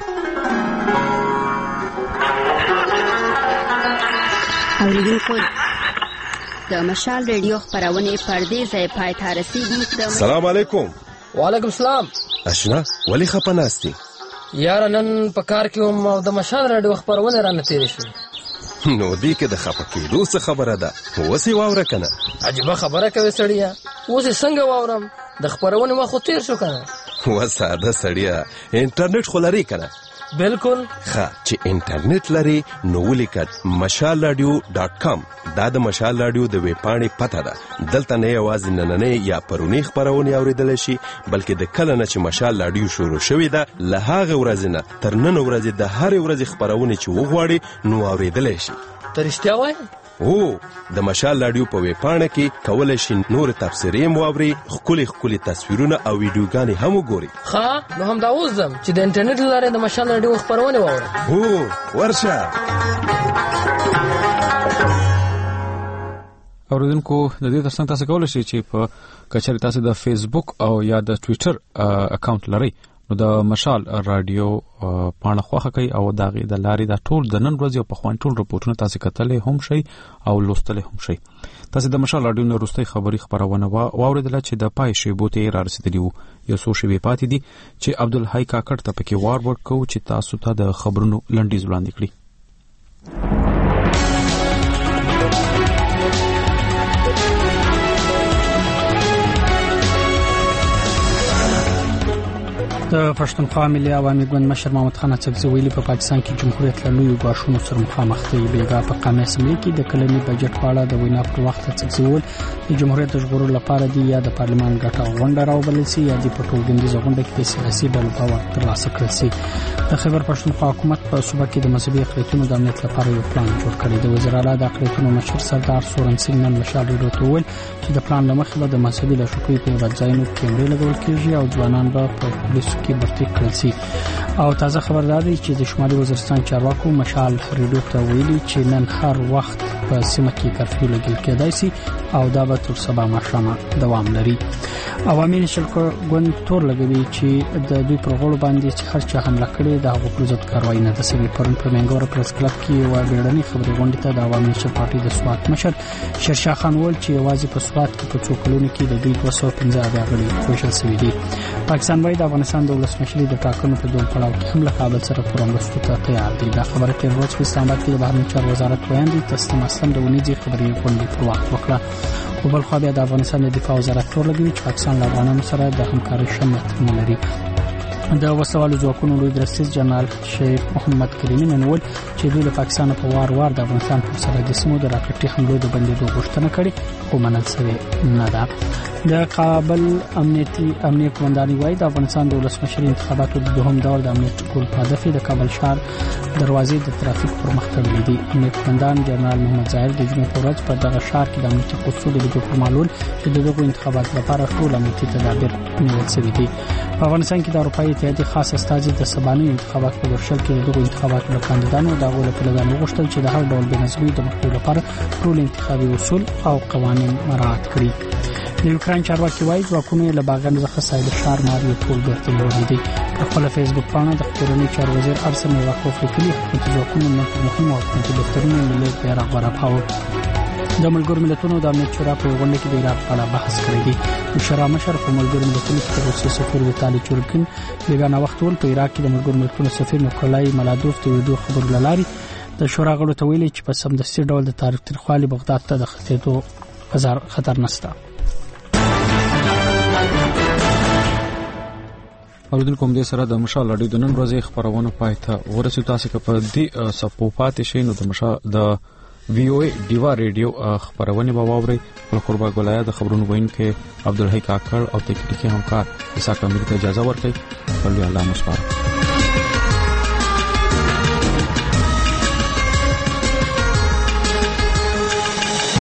اوریدونکو د مشال ریډیو خپرونې پردې ځای پای ته رسېږي. سلام علیکم. وعلیکم السلام. اشنا ولی خپه ناستې؟ یاره نن په کار کې هم او د مشال ریډیو خپرونې رانه تېرې شوې نو دې کې د خپه کېدو څه خبره ده اوس یې واوره که نه؟ عجیبه خبره کوې سړیه اوس یې څنګه واورم د خپرونې وخت خو تېر شو که نه. و ساده سړیه انټرنیټ خو لرې که نه؟ بالکل ښه چې انټرنیټ لري نو ولیکه mashalradio.com دا د مشال راډیو د ویبپاڼې پته ده. دلته نه یوازې نننۍ یا پرونی خپرونې اورېدلی شي بلکې د کله نه چې مشال راډیو شروع شوې ده له هغې ورځې نه تر نن ورځې د هرې ورځې خپرونې چې وغواړي نو اورېدلی شي. ته رښتیا وایې؟ د مشال راډیو په ویبپاڼه کې کولی شي نور تبصرې هم واوري ښکلي تصویرونه او ویډیوګانې هم وګوري. ښه نو همدا اوس ځم چې د انټرنیټ له لارې د مشال راډیو خپرونې واورم. ورشه. اوریدونکو د دې ترڅنګ تاسو کولی شئ چې په کچېرې تاسو د فیسبوک او یا د ټویټر اکاونټ لرئ نو د مشال راډیو پاڼه خوښه کوي او دغه د لارې د ټول د نن ورځې په خوان ټول رپورټونه تاسو کتلې هم شي او لوستلې هم شي. تاسو د مشال راډیو نه وروستۍ خبري خبرونه واوریدله چې د پای شی بوته را رسیدلی وو. یو څو شی پاتې دي چې عبدالحی کاکړ ته پکې وار ورکو چې تاسو ته د خبرونو لنډیز وړاندې کړي. د پښتونخوا ملي عوامي ګوند مشر محمد خان اڅکزي ویلي په پاکستان کې جمهوریت له لویو ګواښونو سره مخامخ دی. بیګا په قومي اسمبلی کې د کلني بجټ په اړه د وینا پر وخت اڅکزي ویل د جمهوریت د ژغورلو لپاره دی یا د پارلمان ګټه غونډه راوبلل شي یا د پټولګندیزه غونډه کې د سیاسي ډلو باور ترلاسه کړل شي. د خیبر پښتونخوا حکومت په صوبه کې د مذهبي اقلیتونو د امنیت لپاره یو پلان جوړ کړی دی. وزیر اعلی د اقلیتونو مشر سردار سورن سنگ نن مشال ریډیو ته ویل چې د پلان لمخې به د مذهبي لاشکوي په ځایونو کې کیمرې لګول کیږي او ځوانان به په پولیسو کې برتي کړل شي. او تازه خبردار دی چې د شمالي وزیرستان چارواکو مشال ریډیو ته ویلي چې نن هر وخت په سیمه کې کرفیو لګول کېدای شي او دا به تر سبا ماښامه دوام لري. عوامي نشل ګوند تور لګوي چې د دوی پر غړو باندې چې هر چا حمله کړې د هغو پر ضد کاروایی نه ده شوې. پرون په منګور پریس کلب کې یو بیړنۍ خبري غونډه ته د عوامي نشل پارټي د سوات مشر شیرشاه خان ول چې یوازې په سوات کې په څو کلونو کې د دوی 215 غړي وژل شوي دي. پاکستان وايي د افغانستان د ولسمشر د ټاکنو په دوه پړاو کې هم له کابل سره پوره مرستو ته تیار دي. دا خبره تیر ورځ په اسلام آباد کې د بهرنی چارو وزارت ویاندې تسلیم اسلم د ونیزي خبري غونډې پر وخت وکړه. په بل خو بیا د افغانستان د دفاع وزارت تور لګوي چې پاکستان له افغانانو سره د همکارۍ شمت نه لري. د وسوالو ځواکونو لوی درستیز جنرال شیخ محمد کریمي نن وویل چې دوی له پاکستان په وار د افغانستان پر سره د سیمو د راکټي حملو د بندېدو غوښتنه کړې خو منل شوې نه ده. د کابل امنیتي قومنداني وايي د افغانستان د ولسمشر انتخاباتو د دوهم دور د امنیت ټول په هدف د کابل ښار دروازې د ترافیک پر مخ تړلې دي. امنیت قومندان جنرال محمد ظاهر د جمعې په ورځ په دغه ښار کې د امنیتي اصولو د فرمانول چې دغه انتخاباتو لپاره ټول امنیتي تدابیر نیول شوي دي. په افغانستان کې د اروپایي اتحادیې خاص استازي د سباني انتخاباتو په ورشل کې دغه انتخاباتو د کاندیدانو د غوړ په لګان وغوښتل چې د هر ډول بنسبي د مخنیوي لپاره ټول انتخابي اصول او قوانين مراعات کړي. د یوکرين چارواکي وايي ځواکونه له باغانو څخه ساحل ښار ماري ټول بیرته لوري دي. په خپل فیسبوک باندې د خبرونې چار وزیر ارسن واکوف لیکلي چې ځواکونه نن په مهمو او دفترونو ملي بیرغ برابر د ملګرو ملتونو د امنیت شورا په غونډه کې د عراق په اړه بحث کړی دی. د شورا مشر په ملګرو ملتونو کې د روسي سفیر ویتالي چورکین بیگانه وخت ول په عراق کې د ملګرو ملتونو سفیر نکولای ملادوف ته ویډیو خبرو لاري د شورا غړو ته ویلي چې په سمدستي ډول د تاریخ ترخوالي بغداد ته د خطېدو خطر نشته. اوریدونکو دې سره د مشال اړیدو د نن ورځې خبرونه پاتې ورسې تاسو کې په دې سپوپات شي نو د مشال د وی او ای دیوا ریډیو خبرونه به واوري. په قربا ګولای د خبرونو وینکې عبدالحی کاکړ او تکنیکی همکار اسحاق امیر ته اجازه ورکړي. په الله مسپار.